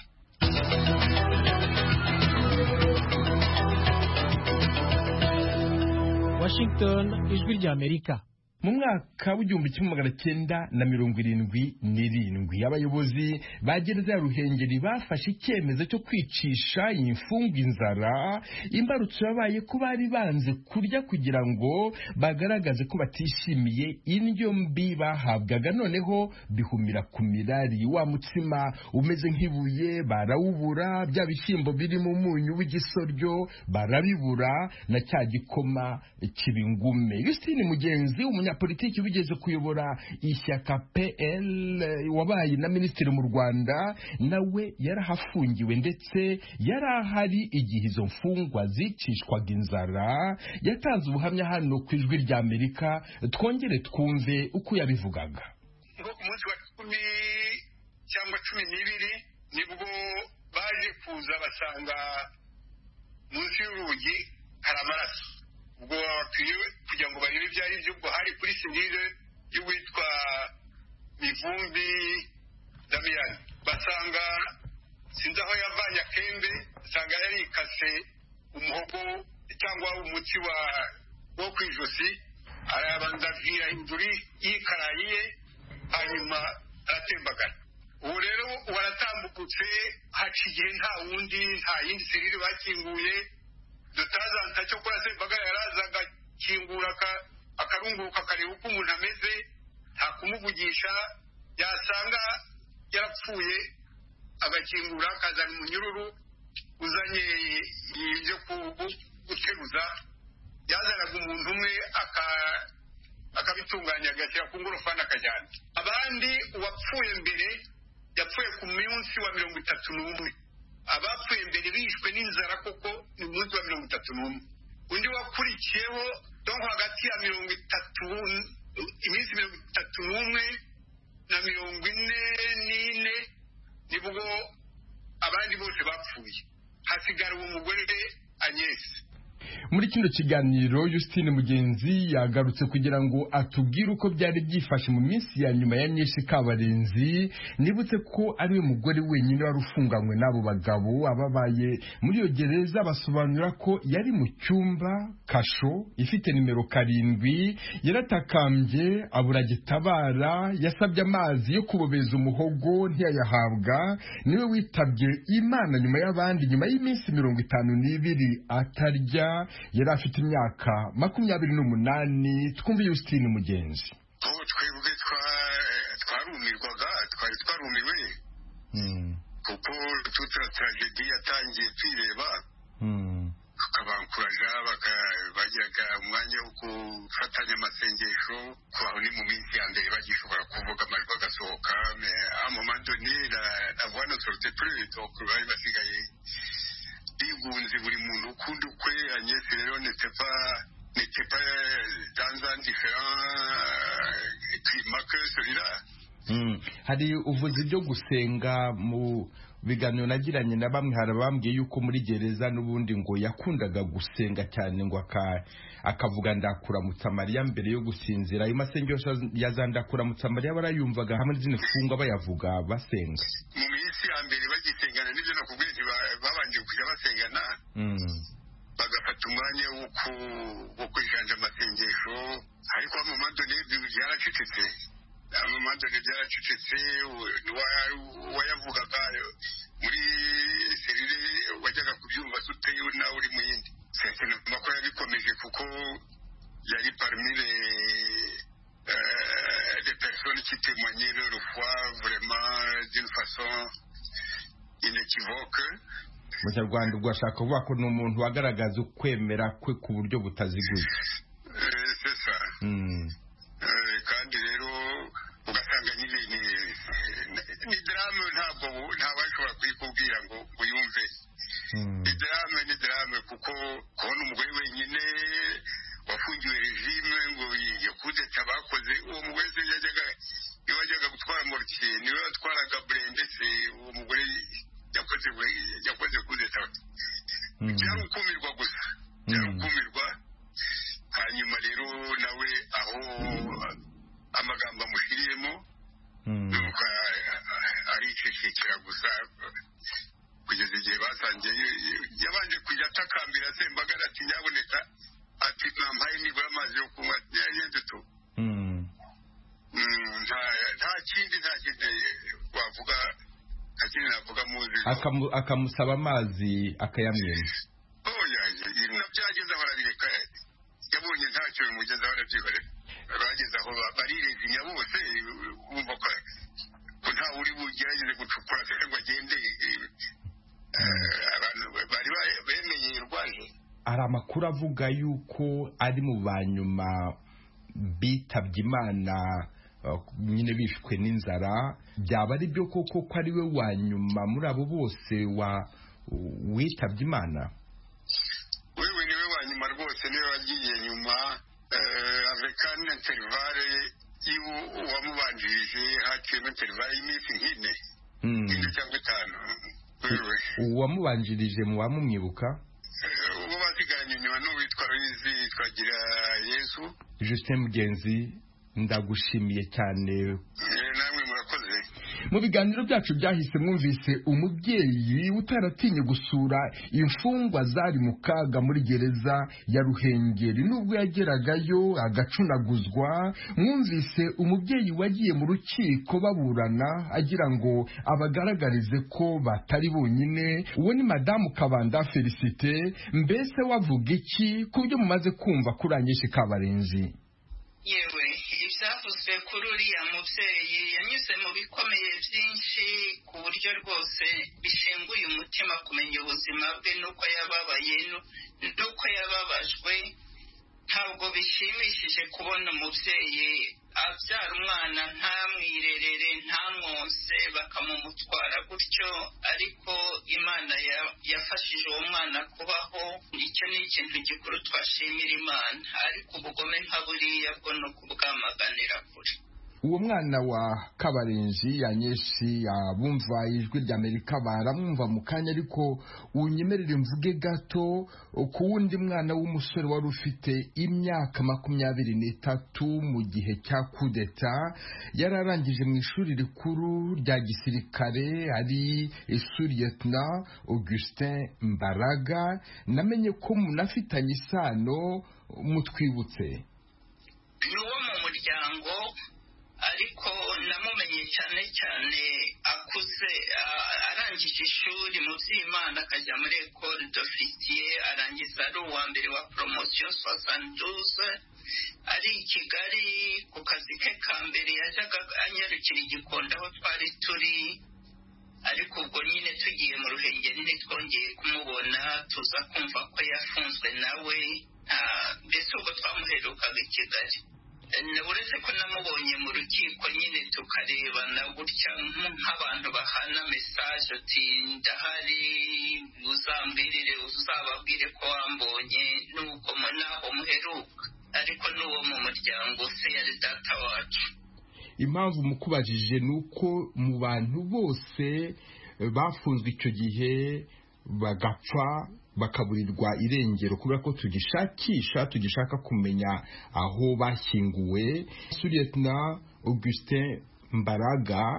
Washington, ijwi rya Amerika. mu mwaka w'igihumbi kimwe magana cyenda na mirongo irindwi n'irindwi abayobozi ba gereza ya Ruhengeri bafashe icyemezo cyo kwicisha imfungwa inzara. Imbarutso yabaye ko bari banze kurya kugira ngo bagaragaze ko batishimiye indyo mbi bahabwaga, noneho bihumira ku mirari. Wa mutsima umeze nk'ibuye barawubura, bya bishyimbo biri mu munyu w'igisoryo barabibura, na cya gikoma kibingume. Justine Mugenzi umunyapolitiki wigeze kuyobora ishyaka P L wabaye na minisitiri mu Rwanda, nawe yarahafungiwe ndetse yarahari igihe izo mfungwa zicishwaga inzara. Yatanze ubuhamya hano ku ijwi rya Amerika, twongere twumve uko yabivugaga. Ngo ku munsi wa cumi cyangwa cumi n'ibiri nibwo baje kuza basanga munsi y'urugi hari amaraso. Ubwo bakwiye kugira ngo barebe ibyo ari byo, ubwo hari kuri sirire y'uwitwa Mivumbi Damiyani. Basanga sinzi aho yavanye akembe, basanga yari ikase umuhogo cyangwa umutsi wa wo ku ijosi, arabanza avira induri yikarayiye, hanyuma aratembagara. Ubu rero waratambukutse, haca igihe nta wundi, nta yindi sirire bakinguye. Dutazanta cyo kora Sembagara yarazaga kingura akarunguruka akareba uko umuntu ameze, nta kumuvugisha, yasanga yarapfuye agakingura akazana umunyururu uzanye ibyo guteruza, yazanaga umuntu umwe akabitunganya agashyira ku ngorofani akajyana. Abandi uwapfuye mbere yapfuye ku munsi wa mirongo itatu n'umwe. Abapfuye mbere bishwe n'inzara koko ni munsi wa mirongo itatu n'umwe. Undi wakurikiyeho donko hagati ya mirongo itatu iminsi mirongo itatu n'umwe na mirongo ine n'ine nibwo abandi bose bapfuye, hasigara uwo mugore Agnès. Muri kino kiganiro Justine Mugenzi yagarutse kugira ngo atubwire uko byari byifashe mu minsi ya nyuma ya Agnès Kabarenzi. Nibutse ko ari we mugore wenyine wari ufunganywe n'abo bagabo. Ababaye muri iyo gereza basobanura ko yari mu cyumba kasho ifite nimero karindwi, yaratakambye abura gitabara, yasabye amazi yo kubobeza umuhogo ntiyayahabwa, niwe witabye Imana nyuma y'abandi, nyuma y'iminsi mirongo itanu n'ibiri atarya. Yari afite imyaka makumyabiri n'umunani. Twumve Justine Mugenzi. Twebwe twarumirwaga, twari twarumiwe kuko tutra tragedy yatangiye twireba, tukabankuraja bagiraga umwanya wo gufatanya amasengesho, kwaho ni mu minsi ya mbere bagishobora kuvuga amajwi agasohoka, a moment donné la voix ne sortait plus, donc bari basigaye bigunze buri muntu ukundi ukwe. Agnès rero n'était pas n'était pas dans un différent climat que celui-là. Mm. Hari uvuze ibyo gusenga mu biganiro nagiranye na bamwe, harabambwiye yuko muri gereza n'ubundi ngo yakundaga gusenga cyane, ngo akavuga ndakuramutsa Mariya mbere yo gusinzira. Ayo masengesho ya za ndakuramutsa Mariya barayumvaga hamwe n'izindi mfungwa bayavuga basenga. Mu minsi ya mbere bagisengana n'ibyo nakubwiye babanje kujya basengana. bagafata umwanya wo kwishanja amasengesho ariko mu madone byaracecetse mu madone byaracecetse wayavugaga muri serire wajyaga kubyumva suteyo nawe uri mu yindi sese makuru yabikomeje kuko yari parmi les des personnes qui témoignaient leur foi vraiment d'une façon inéquivoque. Mu Rwanda ugashaka kuvuga ko ni umuntu wagaragaza ukwemera kwe ku buryo butaziguye. C'est ça. Kandi rero ugasanga nyine ni drame ntabwo ntabashobora kuyikubwira ngo uyumve. Ni drame ni drame kuko kubona umugore wenyine wafungiwe regime ngo yakudeta bakoze uwo mugore se yajyaga iyo wajyaga gutwara mortier niwe watwaraga brendese uwo mugore yakoze yakoze kudeta byarukumirwa gusa byarukumirwa hanyuma rero nawe aho amagambo amushiriyemo nuko aricecekera gusa kugeza igihe basangiye yabanje kujya atakambira Sembagara ati nyaboneka ati nampaye nibura amazi yo kunywa yageze tu nta kindi nta kindi wavuga nta kindi navuga muzi akamusaba amazi akayamwena oya nabyageze aho arabireka yabonye ntacyo bimugeze aho arabyihorera bageze aho barirezinya bose bumva ko nta uri bugerageze gucukura se ngo agende abantu bari bemeye rwaje. Hari amakuru avuga yuko ari mu banyuma bitabye Imana nyine bishwe n'inzara byaba ari byo koko ko ari we wa nyuma muri abo bose wa witabye Imana? Wewe niwe wa nyuma rwose niwe wagiye nyuma avec un intervalle uwamubanjirije haciyemo intervalle y'iminsi nk'ine ine cyangwa itanu. Uwamubanjirije mu bamumwibuka ubu basigaranye nyuma n'uwitwa Ruizi twagira Yesu. Justin Mugenzi ndagushimiye cyane. Namwe murakoze. Mu biganiro byacu byahise mwumvise umubyeyi utaratinye gusura imfungwa zari mu kaga muri gereza ya Ruhengeri nubwo yageragayo agacunaguzwa. Mwumvise umubyeyi wagiye mu rukiko baburana agira ngo abagaragarize ko batari bonyine. Uwo ni Madamu Kabanda Felicite. Mbese wavuga iki ku byo mumaze kumva kuri Agnes Kabarenzi? Yewe ibyavuzwe kuri uriya mubyeyi yanyuze mu bikomeye byinshi ku buryo rwose bishenguye umutima kumenya ubuzima bwe n'uko yababaye n'uko yababajwe. Ntabwo bishimishije kubona umubyeyi abyara umwana ntamwirerere ntamwonse bakamumutwara gutyo, ariko Imana yafashije uwo mwana kubaho. Icyo ni ikintu gikuru twashimira Imana, ariko ubugome nka buriya bwo no kubwamaganira kure. Uwo mwana wa Kabarenzi Agnes abumva ijwi rya Amerika baramwumva mu kanya, ariko unyemerere mvuge gato ku wundi mwana w'umusore wari ufite imyaka makumyabiri n'itatu mu gihe cya kudeta. Yararangije mu ishuri rikuru rya gisirikare ari Lieutenant Augustin Mbaraga. Namenye ko munafitanye isano, mutwibutse. Ni uwo mu muryango, ariko namumenye cyane cyane akuze arangije ishuri mu by'Imana akajya muri Ecole d'Officier, arangiza ari uwa mbere wa promotion soixante-douze. Ari i Kigali ku kazi ke ka mbere yajyaga anyarukira i Gikondo aho twari turi, ariko ubwo nyine tugiye mu Ruhengeri ntitwongeye kumubona, tuza kumva ko yafunzwe nawe. Mbese ubwo twamuherukaga i Kigali. Uretse ko namubonye mu rukiko nyine tukarebana gutya nk'abantu bahana mesaje ati ndahari uzambwirire uzababwire ko wambonye, nuko naho muheruka, ariko n'uwo mu muryango se yari data wacu. Impamvu mukubajije nuko mu bantu bose bafunzwe icyo gihe bagapfa bakaburirwa irengero kubera ko tugishakisha tugishaka kumenya aho bashyinguwe. Lieutenant Augustin Mbaraga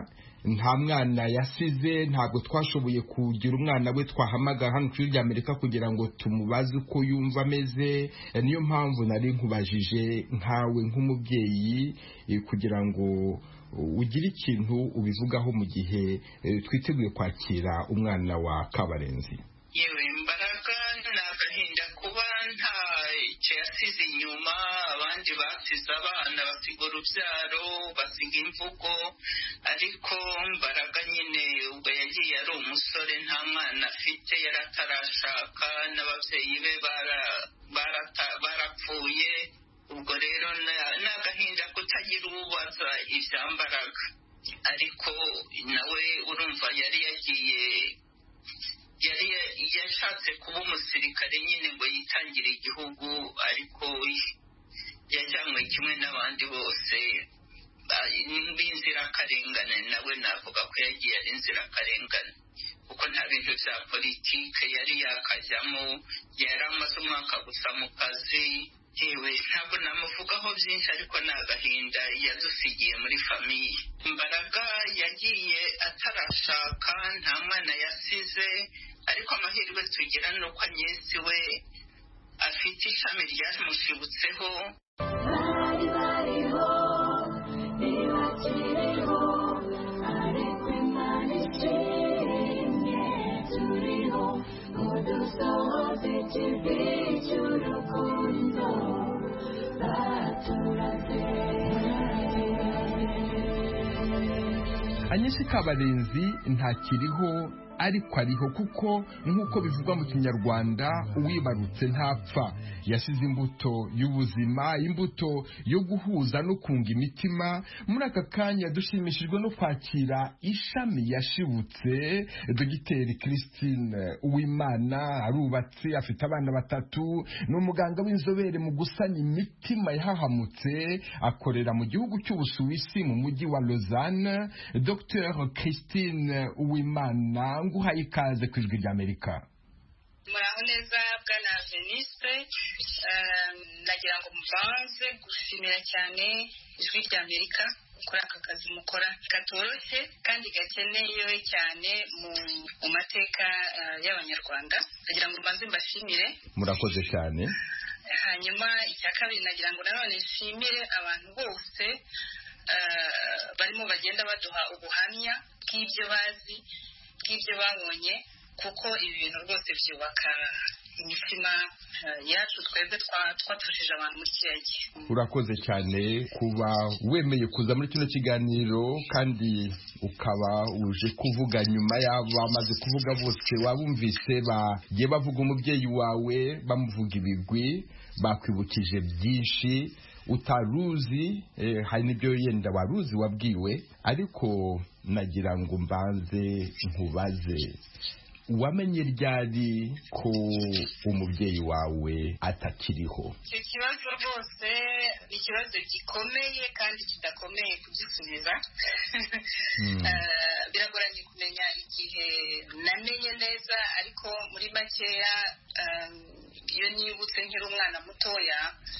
nta mwana yasize, ntabwo twashoboye kugira umwana we twahamagara hano kuri rya Amerika kugira ngo tumubaze uko yumva ameze. Niyo mpamvu nari nkubajije nkawe nk'umubyeyi kugira ngo ugire ikintu ubivugaho mu gihe twiteguye kwakira umwana wa Kabarenzi. yewe Mbaraga n'agahinda kuba nta icyo yasize inyuma. Abandi basize abana, basiga urubyaro, basiga imvugo, ariko Mbaraga nyine ubwo yagiye ari umusore nta mwana afite, yari atarashaka, n'ababyeyi be barapfuye. ubwo rero n'agahinda kutagira ububaza ibya Mbaraga, ariko nawe urumva yari yagiye yari yashatse kuba umusirikare nyine ngo yitangire igihugu, ariko yajyanywe kimwe n'abandi bose b'inzirakarengane. nawe navuga ko yagiye ari inzirakarengane kuko nta bintu bya politike yari yakajyamo, yari amaze umwaka gusa mu kazi. yewe ntabwo namuvugaho byinshi, ariko ni agahinda yadusigiye muri famiye. Mbaraga yagiye atarashaka, nta mwana yasize, ariko amahirwe tugira ni uko Anyesi we afite ishami ryamushibutseho. bari bariho ntibakiriho, ariko Imana ishimye turiho, udusohoze ikivi cy'urukundo baturaze. Anyesi Kabarenzi ntakiriho, ariko ariho kuko nk'uko bivugwa mu Kinyarwanda uwibarutse ntapfa. Yasize imbuto y'ubuzima, imbuto yo guhuza no kunga imitima. Muri aka kanya dushimishijwe no kwakira ishami yashibutse. Dogiteri Christine Uwimana arubatse, afite abana batatu, ni umuganga w'inzobere mu gusanya imitima yahahamutse, akorera mu gihugu cy'Ubusuwisi mu mujyi wa Lausanne. Docteur Christine Uwimana, nguhaye ikaze ku Ijwi ry'Amerika. muraho neza bwana Veniste. nagira ngo mbanze gushimira cyane Ijwi ry'Amerika kuri aka kazi mukora katoroshye kandi gakeneye cyane mu mateka y'Abanyarwanda. nagira ngo mbanze mbashimire. Murakoze cyane. hanyuma icya kabiri nagira ngo nanone nshimire abantu bose barimo bagenda baduha ubuhamya bw'ibyo bazi, bw'ibyo babonye, kuko ibi bintu rwose byubaka imitima yacu twebwe twatushije abantu muri kiriya gihe. Urakoze cyane kuba wemeye kuza muri kino kiganiro, kandi ukaba uje kuvuga nyuma y'abo bamaze kuvuga bose. Wabumvise bagiye bavuga umubyeyi wawe, bamuvuga ibigwi, bakwibukije byinshi utaruzi, eh, hari n'ibyo yenda waruzi wabwiwe, ariko nagira ngo mbanze nkubaze, wamenye ryari ko umubyeyi wawe atakiriho? Icyo kibazo rwose ni ikibazo gikomeye kandi kidakomeye kugisubiza. biragoranye kumenya igihe namenye neza, ariko muri makeya iyo nibutse nkiri umwana mutoya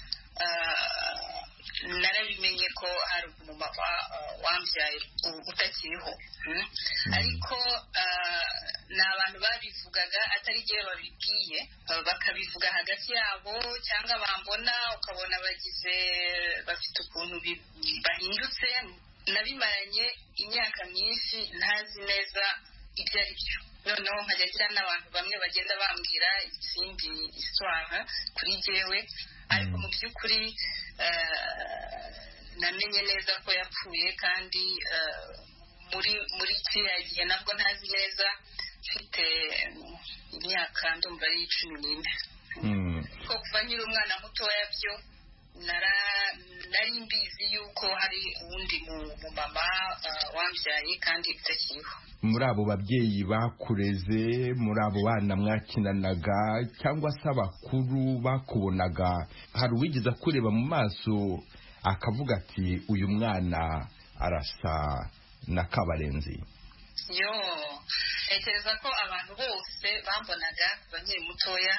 narabimenye ko hari umumama wambyaye utakiriho, ariko ni abantu babivugaga atari igihe babibwiye, bakabivuga hagati yabo, cyangwa bambona ukabona bagize bafite ukuntu bahindutse. nabimaranye imyaka myinshi ntazi neza ibyo ari byo, noneho nkajya ngira n'abantu bamwe bagenda bambwira izindi histoire kuri jyewe, ariko mu by'ukuri namenye neza ko yapfuye, kandi muri muri kiriya gihe nabwo ntazi neza, mfite imyaka ndumva ari cumi n'ine. ko kuva nkiri umwana mutoya byo nari mbizi yuko hari uwundi mumama wambyaye kandi bitakiriho. Muri abo babyeyi bakureze, muri abo bana mwakinanaga cyangwa se abakuru bakubonaga, hari uwigeze kureba mu maso akavuga ati uyu mwana arasa na Kabarenzi? Yo, ntekereza ko abantu bose bambonaga banyiri mutoya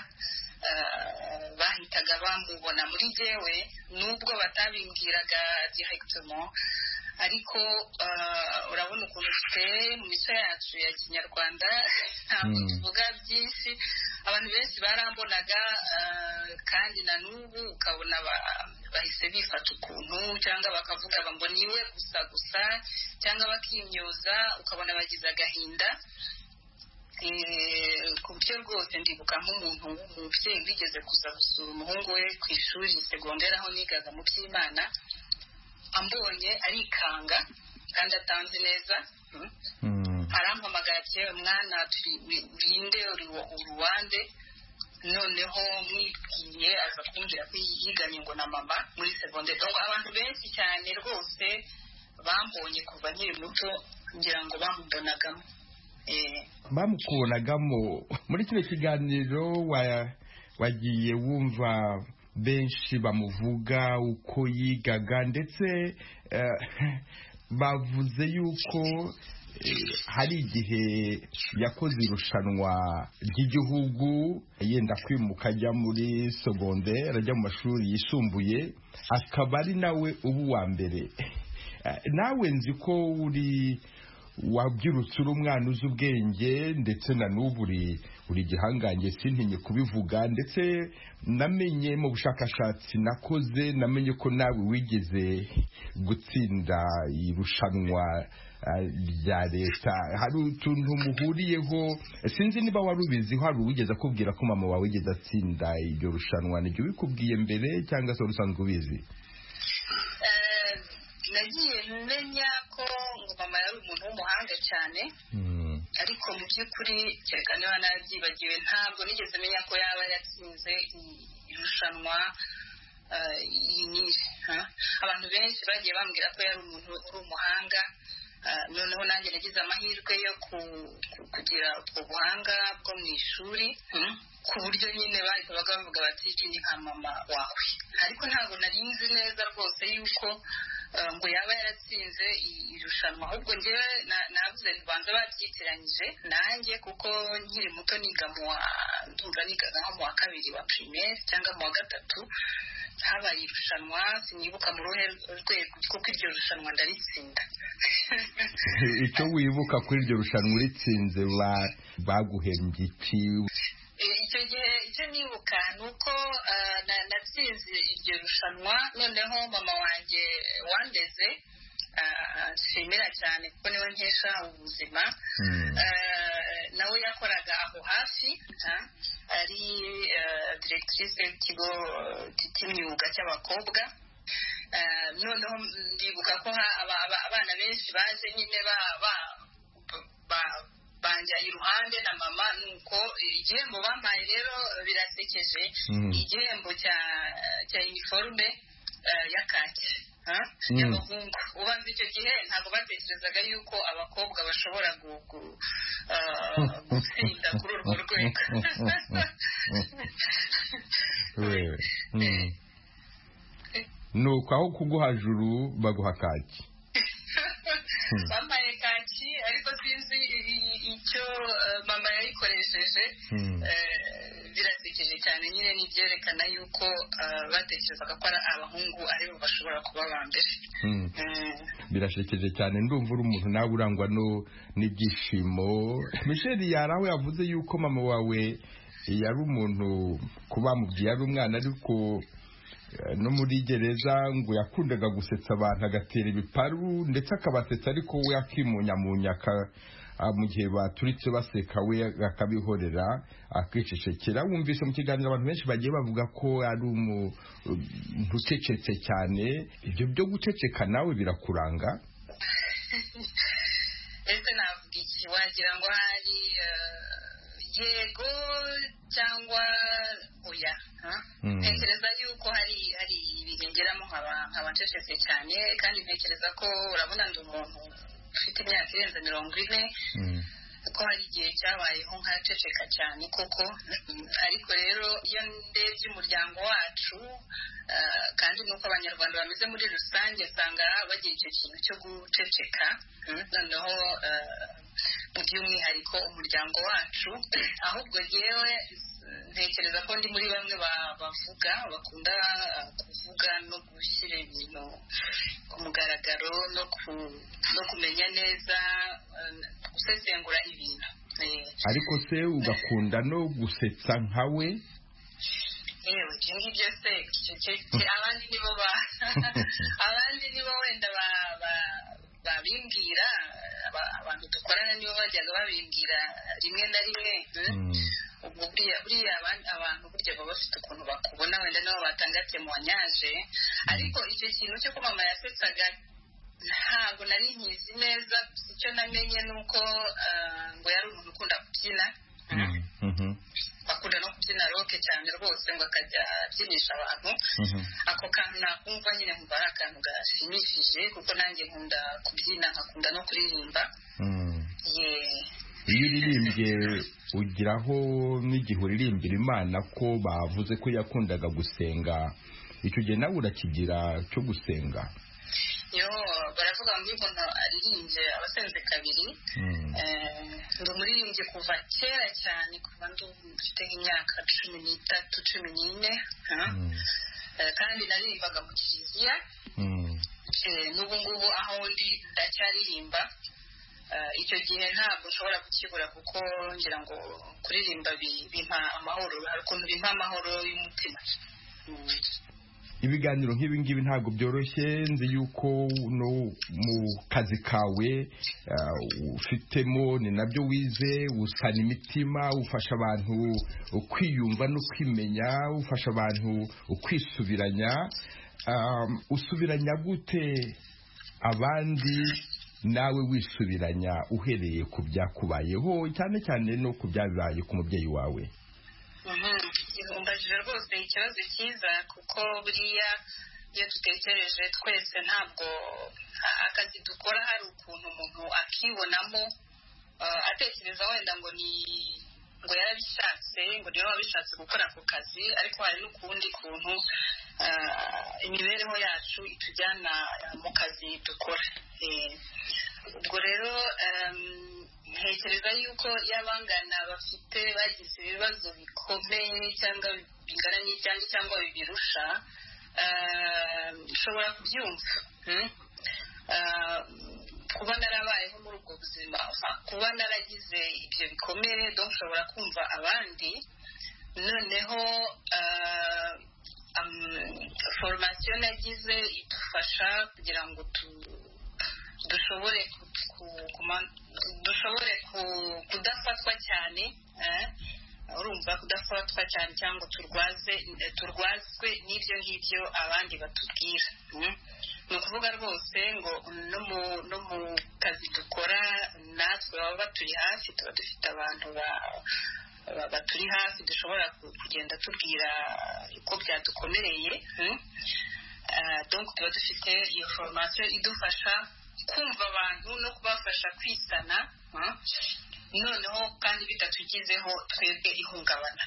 bahitaga bamubona muri jyewe, nubwo batabimbwiraga directement, ariko urabona ukuntu duteye mu mico yacu ya kinyarwanda ntabwo tuvuga byinshi abantu benshi barambonaga kandi na n'ubu ukabona bahise bifata ukuntu cyangwa bakavuga ngo niwe gusa gusa cyangwa bakimyoza ukabona bagize agahinda ku buryo rwose ndibuka nk'umuntu w'umubyeyi wigeze kuza gusura umuhungu we ku ishuri segonderi aho nigaga mu by'Imana ambonye arikanga kandi atanze neza arampamagara ati mwana turinde uruwande noneho mwibwiye aza kumbwira ko yiganye ngo na mama muri segonderi abantu benshi cyane rwose bambonye kuva nkiri muto ngira ngo bamubonagamo bamukubonagamo muri kino kiganiro wagiye wumva benshi bamuvuga uko yigaga ndetse bavuze yuko hari igihe yakoze irushanwa ry'igihugu yenda kwimuka ajya muri segonderi ajya mu mashuri yisumbuye akaba ari nawe uba uwa mbere nawe nzi ko uri wabyirutse uri umwana uzi ubwenge ndetse na n'ubu uri igihangange sintinye kubivuga ndetse namenye mu bushakashatsi nakoze namenye ko nawe wigeze gutsinda irushanwa rya leta hari utuntu muhuriyeho sinzi niba wari ubiziho hari uwigeze akubwira ko mama wawe wigeze atsinda iryo rushanwa nibyo bikubwiye mbere cyangwa se usanzwe ubizi nagiye menya ko ngo mama yari umuntu w'umuhanga cyane ariko mu by'ukuri kereka niba narabyibagiwe ntabwo nigeze menya ko yaba yatsinze irushanwa abantu benshi bagiye bambwira ko yari umuntu uri umuhanga noneho nanjye nagize amahirwe yo kugira ubwo buhanga bwo mu ishuri ku buryo nyine bahise bavuga bati iki ni nka mama wawe ariko ntabwo nari nzi neza rwose yuko ngo yaba yaratsinze irushanwa ahubwo njyewe navuze ntibanza babyitiranyije nanjye kuko nkiri muto niga mu wa ndumva nigaga nko mu wa kabiri wa primaire cyangwa mu wa gatatu habaye irushanwa sinibuka mu ruhe rwego kuko iryo rushanwa ndaritsinda icyo wibuka kuri iryo rushanwa uritsinze baguhembye iki icyo gihe icyo nibuka ni uko natsinze iryo rushanwa noneho mama wanjye wandeze nshimira cyane kuko niwe nkesha ubuzima nawe yakoraga aho hafi ari directrice y'ikigo cy'imyuga cy'abakobwa noneho ndibuka ko abana benshi baje nyine banja iruhande na mama nuko igihembo bampaye rero birasekeje igihembo cya cya uniforme ya kaki y'abahungu ubanza icyo gihe ntabwo batekerezaga yuko abakobwa bashobora gutsinda kuri urwo rwego nuko aho kuguha juru baguha kaki bambaye kaki ariko sinzi icyo mama yayikoresheje birasekeje cyane nyine n'ibyerekana yuko batekerezaga ko ari abahungu aribo bashobora kuba ba mbere birashekeje cyane ndumva uri umuntu nawe urangwa n'ibyishimo Michelle yari aho yavuze yuko mama wawe yari umuntu kuba mubwiye ari umwana ariko no muri gereza ngo yakundaga gusetsa abantu agatera ibiparu ndetse akabasetsa ariko we akimunyamunya mu gihe baturitse baseka we akabihorera akicecekera wumvise mu kiganiro abantu benshi bagiye bavuga ko ari umuntu ucecetse cyane ibyo byo guceceka nawe birakuranga ese navuga iki wagira ngo hari yego cyangwa oya ntekereza yuko hari hari ibihengeramo nkaba ncecetse cyane kandi ntekereza ko urabona ndi umuntu ufite imyaka irenze mirongo ine kuko hari igihe cyabayeho nkaceceka cyane koko ariko rero iyo ndebye umuryango wacu kandi nuko abanyarwanda bameze muri rusange usanga bagira icyo kintu cyo guceceka noneho mu by'umwihariko umuryango wacu ahubwo yewe ntekereza ko ndi muri bamwe bavuga bakunda kuvuga no gushyira ibintu ku mugaragaro no kumenya neza gusesengura ibintu. Ariko se ugakunda no gusetsa nkawe? yewe ibyo ngibyo se abandi nibo abandi nibo wenda babimbwira, abantu dukorana nibo bajyaga babimbwira rimwe na rimwe. ubwo buriya abantu burya baba bafite ukuntu bakubona, wenda nabo batanga temoignage. ariko icyo kintu cyo ko mama yasetsaga ntabwo nari nkizi neza. icyo namenye ni uko ngo yari umuntu ukunda kubyina, akunda no kubyina roke cyane rwose, ngo akajya abyinisha abantu. ako kantu nakumva nyine nkumva ari akantu gashimishije, kuko nanjye nkunda kubyina nkakunda no kuririmba. iyo uririmbye ugiraho n'igihe uririmbira Imana ko bavuze ko yakundaga gusenga, icyo gihe nawe urakigira cyo gusenga? yo baravuga ngo iyo umuntu aririmbye abasenze kabiri. ndi umuririmbyi kuva kera cyane, kuva mfite nk'imyaka cumi n'itatu cumi n'ine, kandi naririmbaga mu kiliziya. n'ubu ngubu aho ndi ndacyaririmba. icyo gihe ntabwo ushobora kukibura, kuko ngira ngo kuririmba bimpa amahoro, hari ukuntu bimpa amahoro y'umutima. ibiganiro nk'ibi ngibi ntabwo byoroshye, nzi yuko no mu kazi kawe ufitemo ni nabyo wize, usana imitima, ufasha abantu kwiyumva no kwimenya, ufasha abantu kwisubiranya. usubiranya gute abandi nawe wisubiranya uhereye ku byakubayeho, cyane cyane no ku byabaye ku mubyeyi wawe? umbajije rwose ikibazo cyiza, kuko buriya iyo dutekereje twese ntabwo akazi dukora hari ukuntu umuntu akibonamo, atekereza wenda ngo ni ngo yarabishatse, ngo niwe wabishatse gukora ako kazi, ariko hari n'ukundi kuntu imibereho yacu itujyana mu kazi dukora. ubwo rero ntekereza yuko y'abangana bafite bagize ibibazo bikomeye cyangwa bingana n'ibyanjye cyangwa bibirusha, ushobora kubyumva. kuba narabayeho muri ubwo buzima, kuba naragize ibyo bikomere, donc ushobora kumva abandi. noneho formation nagize idufasha kugira ngo dushobore dushobore kudafatwa cyane, urumva kudafatwa cyane cyangwa turwaze turwazwe n'ibyo ngibyo abandi batubwira. ni ukuvuga rwose ngo no mu kazi dukora natwe baba baturi hafi, tuba dufite abantu baturi hafi dushobora kugenda tubwira uko byadukomereye. donc tuba dufite iyo formation idufasha kumva abantu no kubafasha kwisana, noneho kandi bitatugizeho twebwe ihungabana.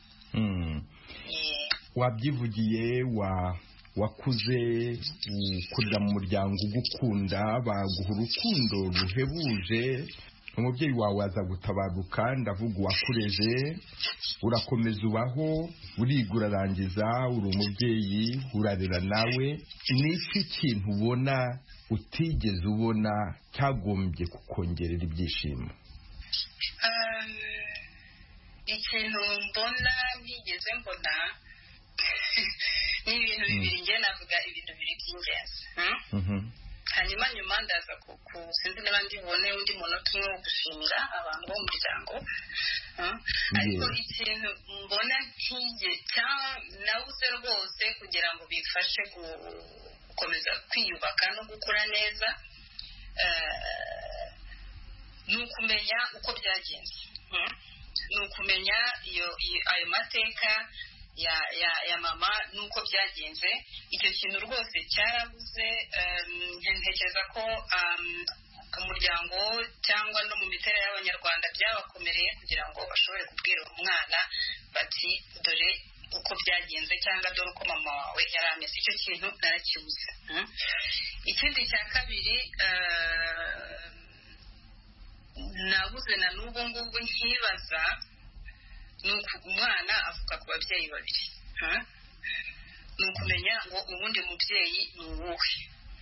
wabyivugiye wakuze ukurira mu muryango ugukunda, baguha urukundo ruhebuje, umubyeyi wawe aza gutabaruka, ndavuga uwakureje, urakomeza ubaho, uriga urarangiza, uri umubyeyi, urarera nawe. ni iki kintu ubona utigeze ubona cyagombye kukongerera ibyishimo? ikintu mbona ntigeze mbona ni ibintu bibiri, njye navuga ibintu bibiri by'ingenzi. hanyuma nyuma ndaza sinzi niba ndibone undi munota umwe wo gushimira abantu bo mu muryango. ariko ikintu mbona ntige cyangwa nabuze rwose kugira ngo bifashe gukomeza kwiyubaka no gukura neza, ni ukumenya uko byagenze, ni ukumenya ayo mateka ya ya ya mama nuko byagenze. icyo kintu rwose cyarabuze. ntekereza ko umuryango cyangwa no mu miterere y'abanyarwanda byabakomereye kugira ngo bashobore kubwira umwana bati dore uko byagenze, cyangwa dore uko mama wawe yari ameze. icyo kintu narakibuze. ikindi cya kabiri nabuze na n'ubu ngubu nkibaza, umwana avuka ku babyeyi babiri ni ukumenya ngo ubundi mubyeyi ni uwuhe.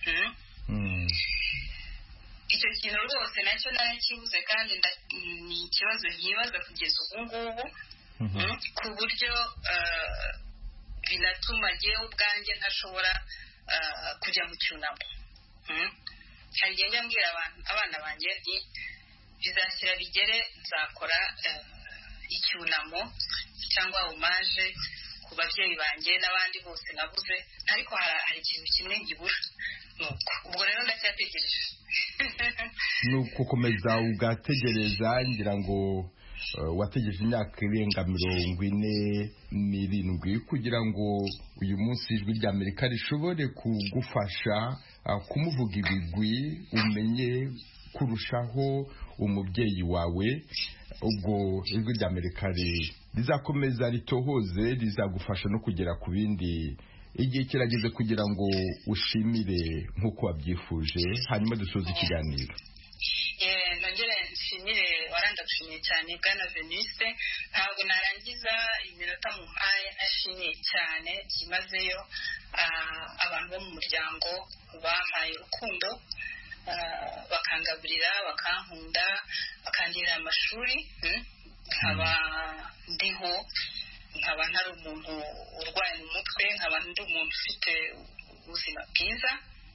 icyo kintu rwose nacyo narakibuze kandi ni ikibazo nkibaza kugeza ubu ngubu ku buryo binatuma jyewe ubwanjye ntashobora kujya mu cyunamo. hari igihe njya mbwira abana banjye nti bizashyira bigere nzakora icyunamo cyangwa umaje ku babyeyi banjye n'abandi bose nabuze, ariko hari ikintu kimwe ngibura. ubwo rero ndacyategereje. ni ukukomeza ugategereza, ngira ngo wategereje imyaka irenga mirongo ine n'irindwi kugira ngo uyu munsi ijwi rya Amerika rishobore kugufasha kumuvuga ibigwi, umenye kurushaho umubyeyi wawe. ubwo ijwi rya Amerika rizakomeza ritohoze, rizagufasha no kugera ku bindi. igihe kirageze kugira ngo ushimire nk'uko wabyifuje, hanyuma dusoze ikiganiro. nongere nshimire, warandagushimiye cyane bwana Veniste. ntabwo narangiza iminota mu mpaye nashimiye cyane byimazeyo abantu bo mu muryango bampaye urukundo, bakangaburira, bakankunda, bakangirira amashuri, nkaba ndiho, nkaba ntari umuntu urwaye mu mutwe, nkaba ndi umuntu ufite ubuzima bwiza.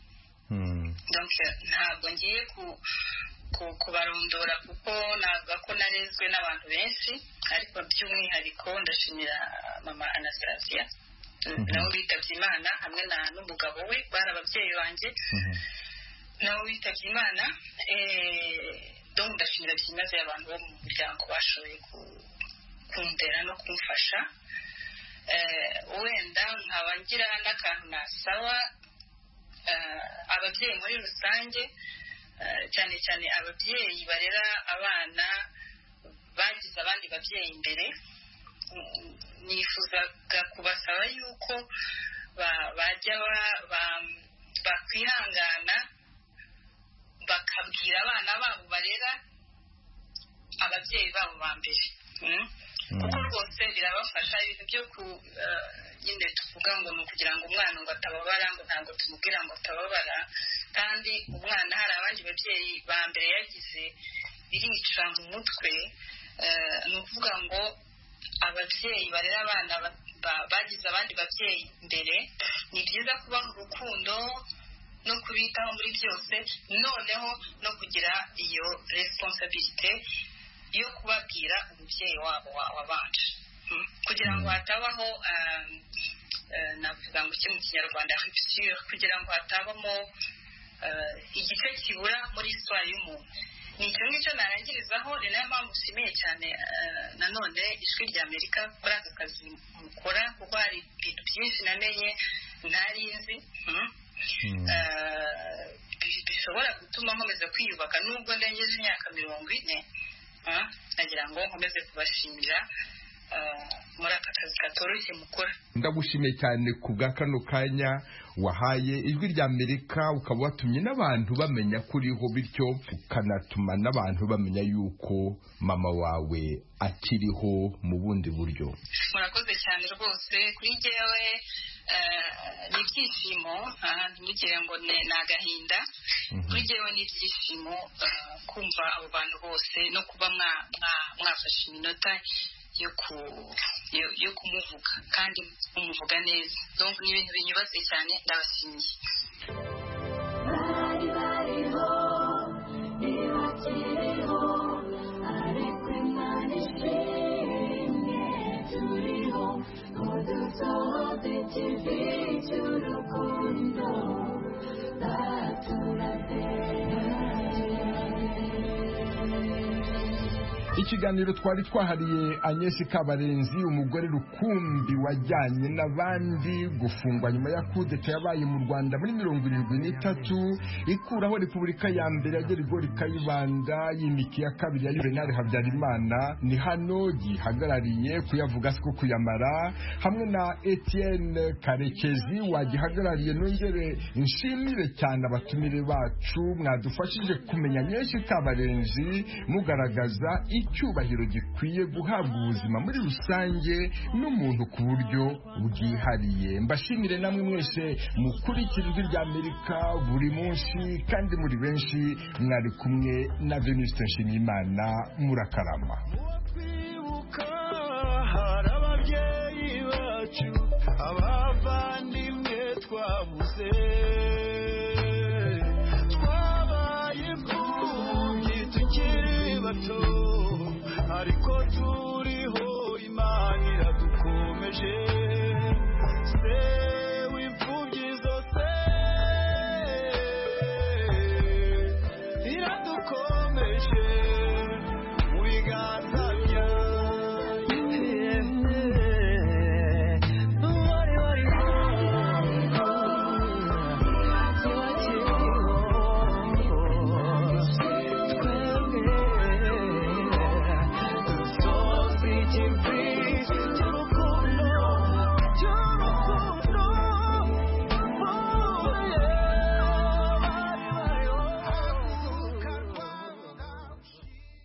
ntabwo ngiye kubarondora kuko navuga ko narezwe n'abantu benshi, ariko by'umwihariko ndashimira mama Anastasia nawe witabye Imana hamwe n'umugabo we, bari ababyeyi banjye nawe witabye Imana. donc ndashimira byimazeyo abantu bo mu muryango bashoboye kundera no kumfasha. wenda nkaba ngira n'akantu nasaba ababyeyi muri rusange, cyane cyane ababyeyi barera abana bagize abandi babyeyi imbere. nifuzaga kubasaba yuko bajya bakwihangana bakabwira abana babo barera ababyeyi babo ba mbere, kuko rwose birabafasha. ibintu byo ku nyine tuvuga ngo ni ukugira ngo umwana ngo atababara, ngo ntabwo tumubwira ngo atababara, kandi umwana hari abandi babyeyi ba mbere yagize, birica mu mutwe. ni ukuvuga ngo ababyeyi barera abana bagize abandi babyeyi mbere, ni byiza kubaha urukundo no kubitaho muri byose, noneho no kugira iyo responsabilité yo kubabwira umubyeyi wabo wabanje, kugira ngo hatabaho navuga ngo iki mu kinyarwanda rupture, kugira ngo hatabamo igice kibura muri histoire y'umuntu. ni icyo ngicyo narangirizaho. ni nayo mpamvu nshimiye cyane nanone ijwi rya Amerika kuri aka kazi mukora, kuko hari ibintu byinshi namenye ntari nzi bishobora gutuma nkomeza kwiyubaka nubwo ndengeje imyaka mirongo ine. nagira ngo nkomeze kubashimira muri aka kazi katoroshye mukora. ndagushimiye cyane ku bwa kano kanya wahaye ijwi rya Amerika, ukaba watumye n'abantu bamenya kuriho, bityo ukanatuma n'abantu bamenya yuko mama wawe akiriho mu bundi buryo. murakoze cyane rwose. kuri jyewe ni ibyishimo, ntimugire ngo ni agahinda. kuri jyewe ni ibyishimo kumva abo bantu bose no kuba mwafashe iminota yo kumuvuga kandi kumuvuga neza. donc ni ibintu binyubatse cyane, ndabashimiye. bari bariho ntibakiriho, ariko Imana ishimwe turiho, ngo dusohoze ikivi cy'urukundo ikiganiro twari twahariye Agnes Kabarenzi, umugore rukumbi wajyanye n'abandi gufungwa nyuma ya kudeta yabaye mu Rwanda muri mirongo irindwi n'itatu ikuraho Repubulika ya mbere ya Gerigori Kayibanda, y'imiki ya kabiri ya Juvenal Habyarimana. ni hano gihagarariye kuyavuga siko kuyamara, hamwe na Etienne Karekezi wagihagarariye. nongere nshimire cyane abatumire bacu mwadufashije kumenya Agnes Kabarenzi, mugaragaza icyubahiro gikwiye guhabwa ubuzima muri rusange n'umuntu ku buryo bwihariye. Mbashimire namwe mwese mukurikira Ijwi ry'Amerika buri munsi kandi muri benshi. Mwari kumwe na Venuste Nshimiyimana. Murakarama. Hari ababyeyi bacu abavandi